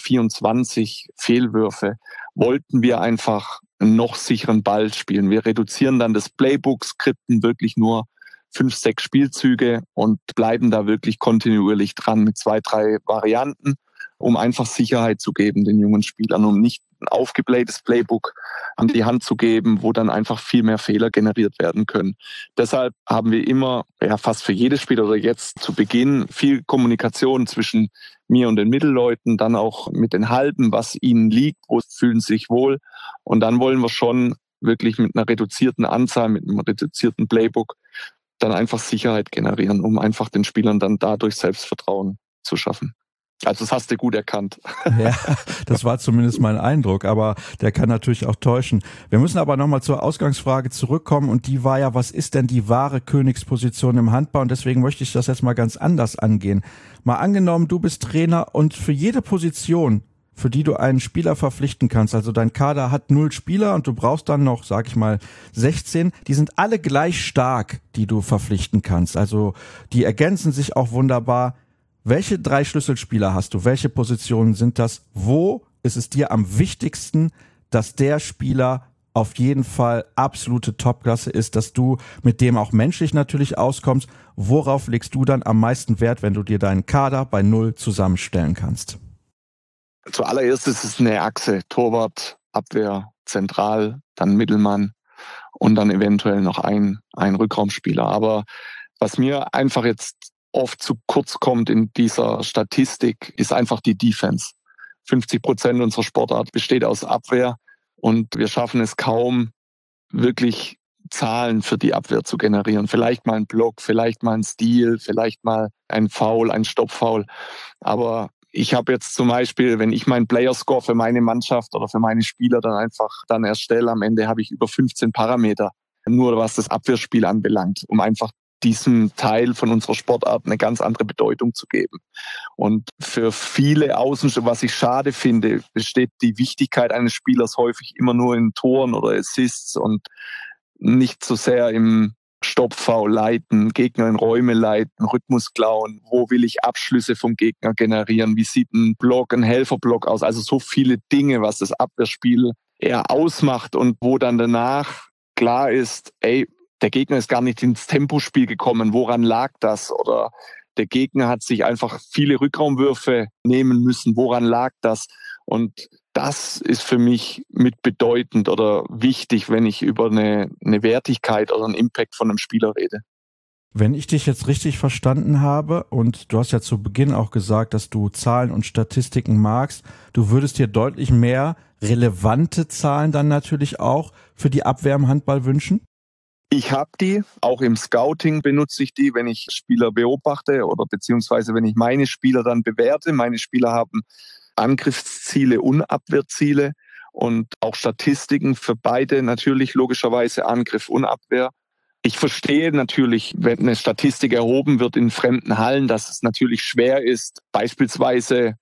24 Fehlwürfe, wollten wir einfach einen noch sicheren Ball spielen. Wir reduzieren dann das Playbook, skripten wirklich nur 5, 6 Spielzüge und bleiben da wirklich kontinuierlich dran mit 2, 3 Varianten, um einfach Sicherheit zu geben den jungen Spielern, um nicht ein aufgeblähtes Playbook an die Hand zu geben, wo dann einfach viel mehr Fehler generiert werden können. Deshalb haben wir immer, fast für jedes Spiel oder jetzt zu Beginn, viel Kommunikation zwischen mir und den Mittelleuten, dann auch mit den Halben, was ihnen liegt, wo fühlen sie sich wohl. Und dann wollen wir schon wirklich mit einer reduzierten Anzahl, mit einem reduzierten Playbook dann einfach Sicherheit generieren, um einfach den Spielern dann dadurch Selbstvertrauen zu schaffen. Also das hast du gut erkannt. Ja, das war zumindest mein Eindruck, aber der kann natürlich auch täuschen. Wir müssen aber nochmal zur Ausgangsfrage zurückkommen und die war ja, was ist denn die wahre Königsposition im Handball? Und deswegen möchte ich das jetzt mal ganz anders angehen. Mal angenommen, du bist Trainer und für jede Position für die du einen Spieler verpflichten kannst, also dein Kader hat 0 Spieler und du brauchst dann noch, sag ich mal, 16, die sind alle gleich stark, die du verpflichten kannst. Also die ergänzen sich auch wunderbar. Welche 3 Schlüsselspieler hast du? Welche Positionen sind das? Wo ist es dir am wichtigsten, dass der Spieler auf jeden Fall absolute Topklasse ist, dass du mit dem auch menschlich natürlich auskommst? Worauf legst du dann am meisten Wert, wenn du dir deinen Kader bei 0 zusammenstellen kannst? Zuallererst ist es eine Achse, Torwart, Abwehr, Zentral, dann Mittelmann und dann eventuell noch ein Rückraumspieler. Aber was mir einfach jetzt oft zu kurz kommt in dieser Statistik, ist einfach die Defense. 50% unserer Sportart besteht aus Abwehr und wir schaffen es kaum, wirklich Zahlen für die Abwehr zu generieren. Vielleicht mal ein Block, vielleicht mal ein Steal, vielleicht mal ein Foul, ein Stoppfoul. Aber ich habe jetzt zum Beispiel, wenn ich meinen Player-Score für meine Mannschaft oder für meine Spieler dann erstelle, am Ende habe ich über 15 Parameter, nur was das Abwehrspiel anbelangt, um einfach diesem Teil von unserer Sportart eine ganz andere Bedeutung zu geben. Und für viele Außenstehende, was ich schade finde, besteht die Wichtigkeit eines Spielers häufig immer nur in Toren oder Assists und nicht so sehr im Stoppfoul leiten, Gegner in Räume leiten, Rhythmus klauen, wo will ich Abschlüsse vom Gegner generieren, wie sieht ein Block, ein Helferblock aus, also so viele Dinge, was das Abwehrspiel eher ausmacht und wo dann danach klar ist, der Gegner ist gar nicht ins Tempospiel gekommen, woran lag das? Oder der Gegner hat sich einfach viele Rückraumwürfe nehmen müssen, woran lag das? Und das ist für mich mit bedeutend oder wichtig, wenn ich über eine Wertigkeit oder einen Impact von einem Spieler rede. Wenn ich dich jetzt richtig verstanden habe, und du hast ja zu Beginn auch gesagt, dass du Zahlen und Statistiken magst, du würdest dir deutlich mehr relevante Zahlen dann natürlich auch für die Abwehr im Handball wünschen? Ich habe die, auch im Scouting benutze ich die, wenn ich Spieler beobachte oder beziehungsweise wenn ich meine Spieler dann bewerte. Meine Spieler haben Angriffsziele und Abwehrziele und auch Statistiken für beide natürlich logischerweise Angriff und Abwehr. Ich verstehe natürlich, wenn eine Statistik erhoben wird in fremden Hallen, dass es natürlich schwer ist, beispielsweise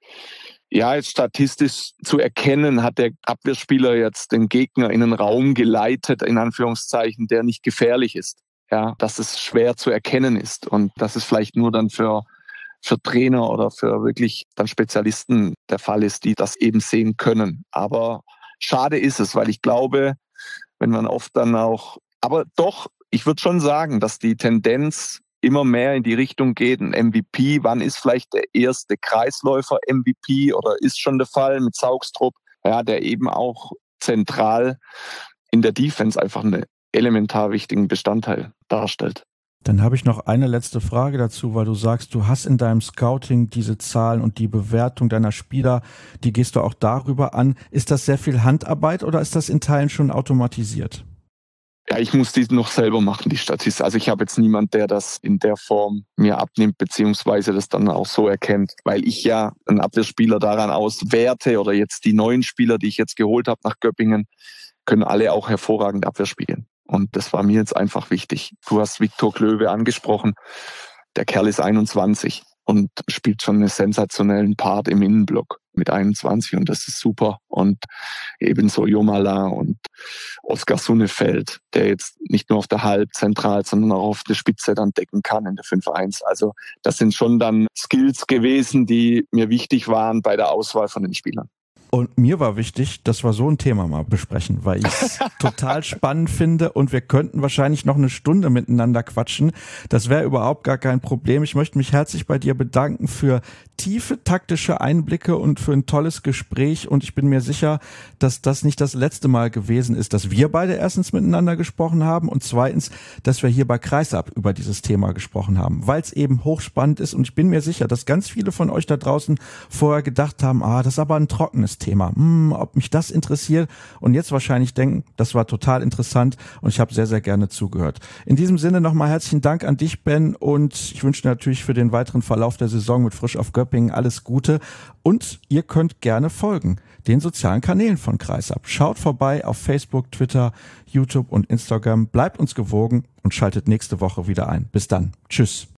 jetzt statistisch zu erkennen, hat der Abwehrspieler jetzt den Gegner in einen Raum geleitet, in Anführungszeichen, der nicht gefährlich ist. Ja, dass es schwer zu erkennen ist und dass es vielleicht nur dann für Trainer oder für wirklich dann Spezialisten der Fall ist, die das eben sehen können. Aber schade ist es, weil ich glaube, wenn man oft dann auch, aber doch, ich würde schon sagen, dass die Tendenz immer mehr in die Richtung geht, ein MVP, wann ist vielleicht der erste Kreisläufer MVP oder ist schon der Fall mit Saugstrup, der eben auch zentral in der Defense einfach einen elementar wichtigen Bestandteil darstellt. Dann habe ich noch eine letzte Frage dazu, weil du sagst, du hast in deinem Scouting diese Zahlen und die Bewertung deiner Spieler, die gehst du auch darüber an. Ist das sehr viel Handarbeit oder ist das in Teilen schon automatisiert? Ja, ich muss die noch selber machen, die Statistik. Also ich habe jetzt niemand, der das in der Form mir abnimmt, beziehungsweise das dann auch so erkennt, weil ich ja einen Abwehrspieler daran auswerte oder jetzt die neuen Spieler, die ich jetzt geholt habe nach Göppingen, können alle auch hervorragend Abwehr spielen. Und das war mir jetzt einfach wichtig. Du hast Viktor Klöwe angesprochen. Der Kerl ist 21 und spielt schon einen sensationellen Part im Innenblock mit 21 und das ist super. Und ebenso Jomala und Oskar Sunnefeld, der jetzt nicht nur auf der Halbzentral, sondern auch auf der Spitze dann decken kann in der 5-1. Also das sind schon dann Skills gewesen, die mir wichtig waren bei der Auswahl von den Spielern. Und mir war wichtig, dass wir so ein Thema mal besprechen, weil ich es total spannend finde und wir könnten wahrscheinlich noch eine Stunde miteinander quatschen. Das wäre überhaupt gar kein Problem. Ich möchte mich herzlich bei dir bedanken für tiefe taktische Einblicke und für ein tolles Gespräch und ich bin mir sicher, dass das nicht das letzte Mal gewesen ist, dass wir beide erstens miteinander gesprochen haben und zweitens, dass wir hier bei Kreisab über dieses Thema gesprochen haben, weil es eben hochspannend ist und ich bin mir sicher, dass ganz viele von euch da draußen vorher gedacht haben, das ist aber ein trockenes Thema, ob mich das interessiert und jetzt wahrscheinlich denken, das war total interessant und ich habe sehr, sehr gerne zugehört. In diesem Sinne nochmal herzlichen Dank an dich, Ben, und ich wünsche dir natürlich für den weiteren Verlauf der Saison mit Frisch auf Göppingen alles Gute und ihr könnt gerne folgen den sozialen Kanälen von Kreisab. Schaut vorbei auf Facebook, Twitter, YouTube und Instagram, bleibt uns gewogen und schaltet nächste Woche wieder ein. Bis dann. Tschüss.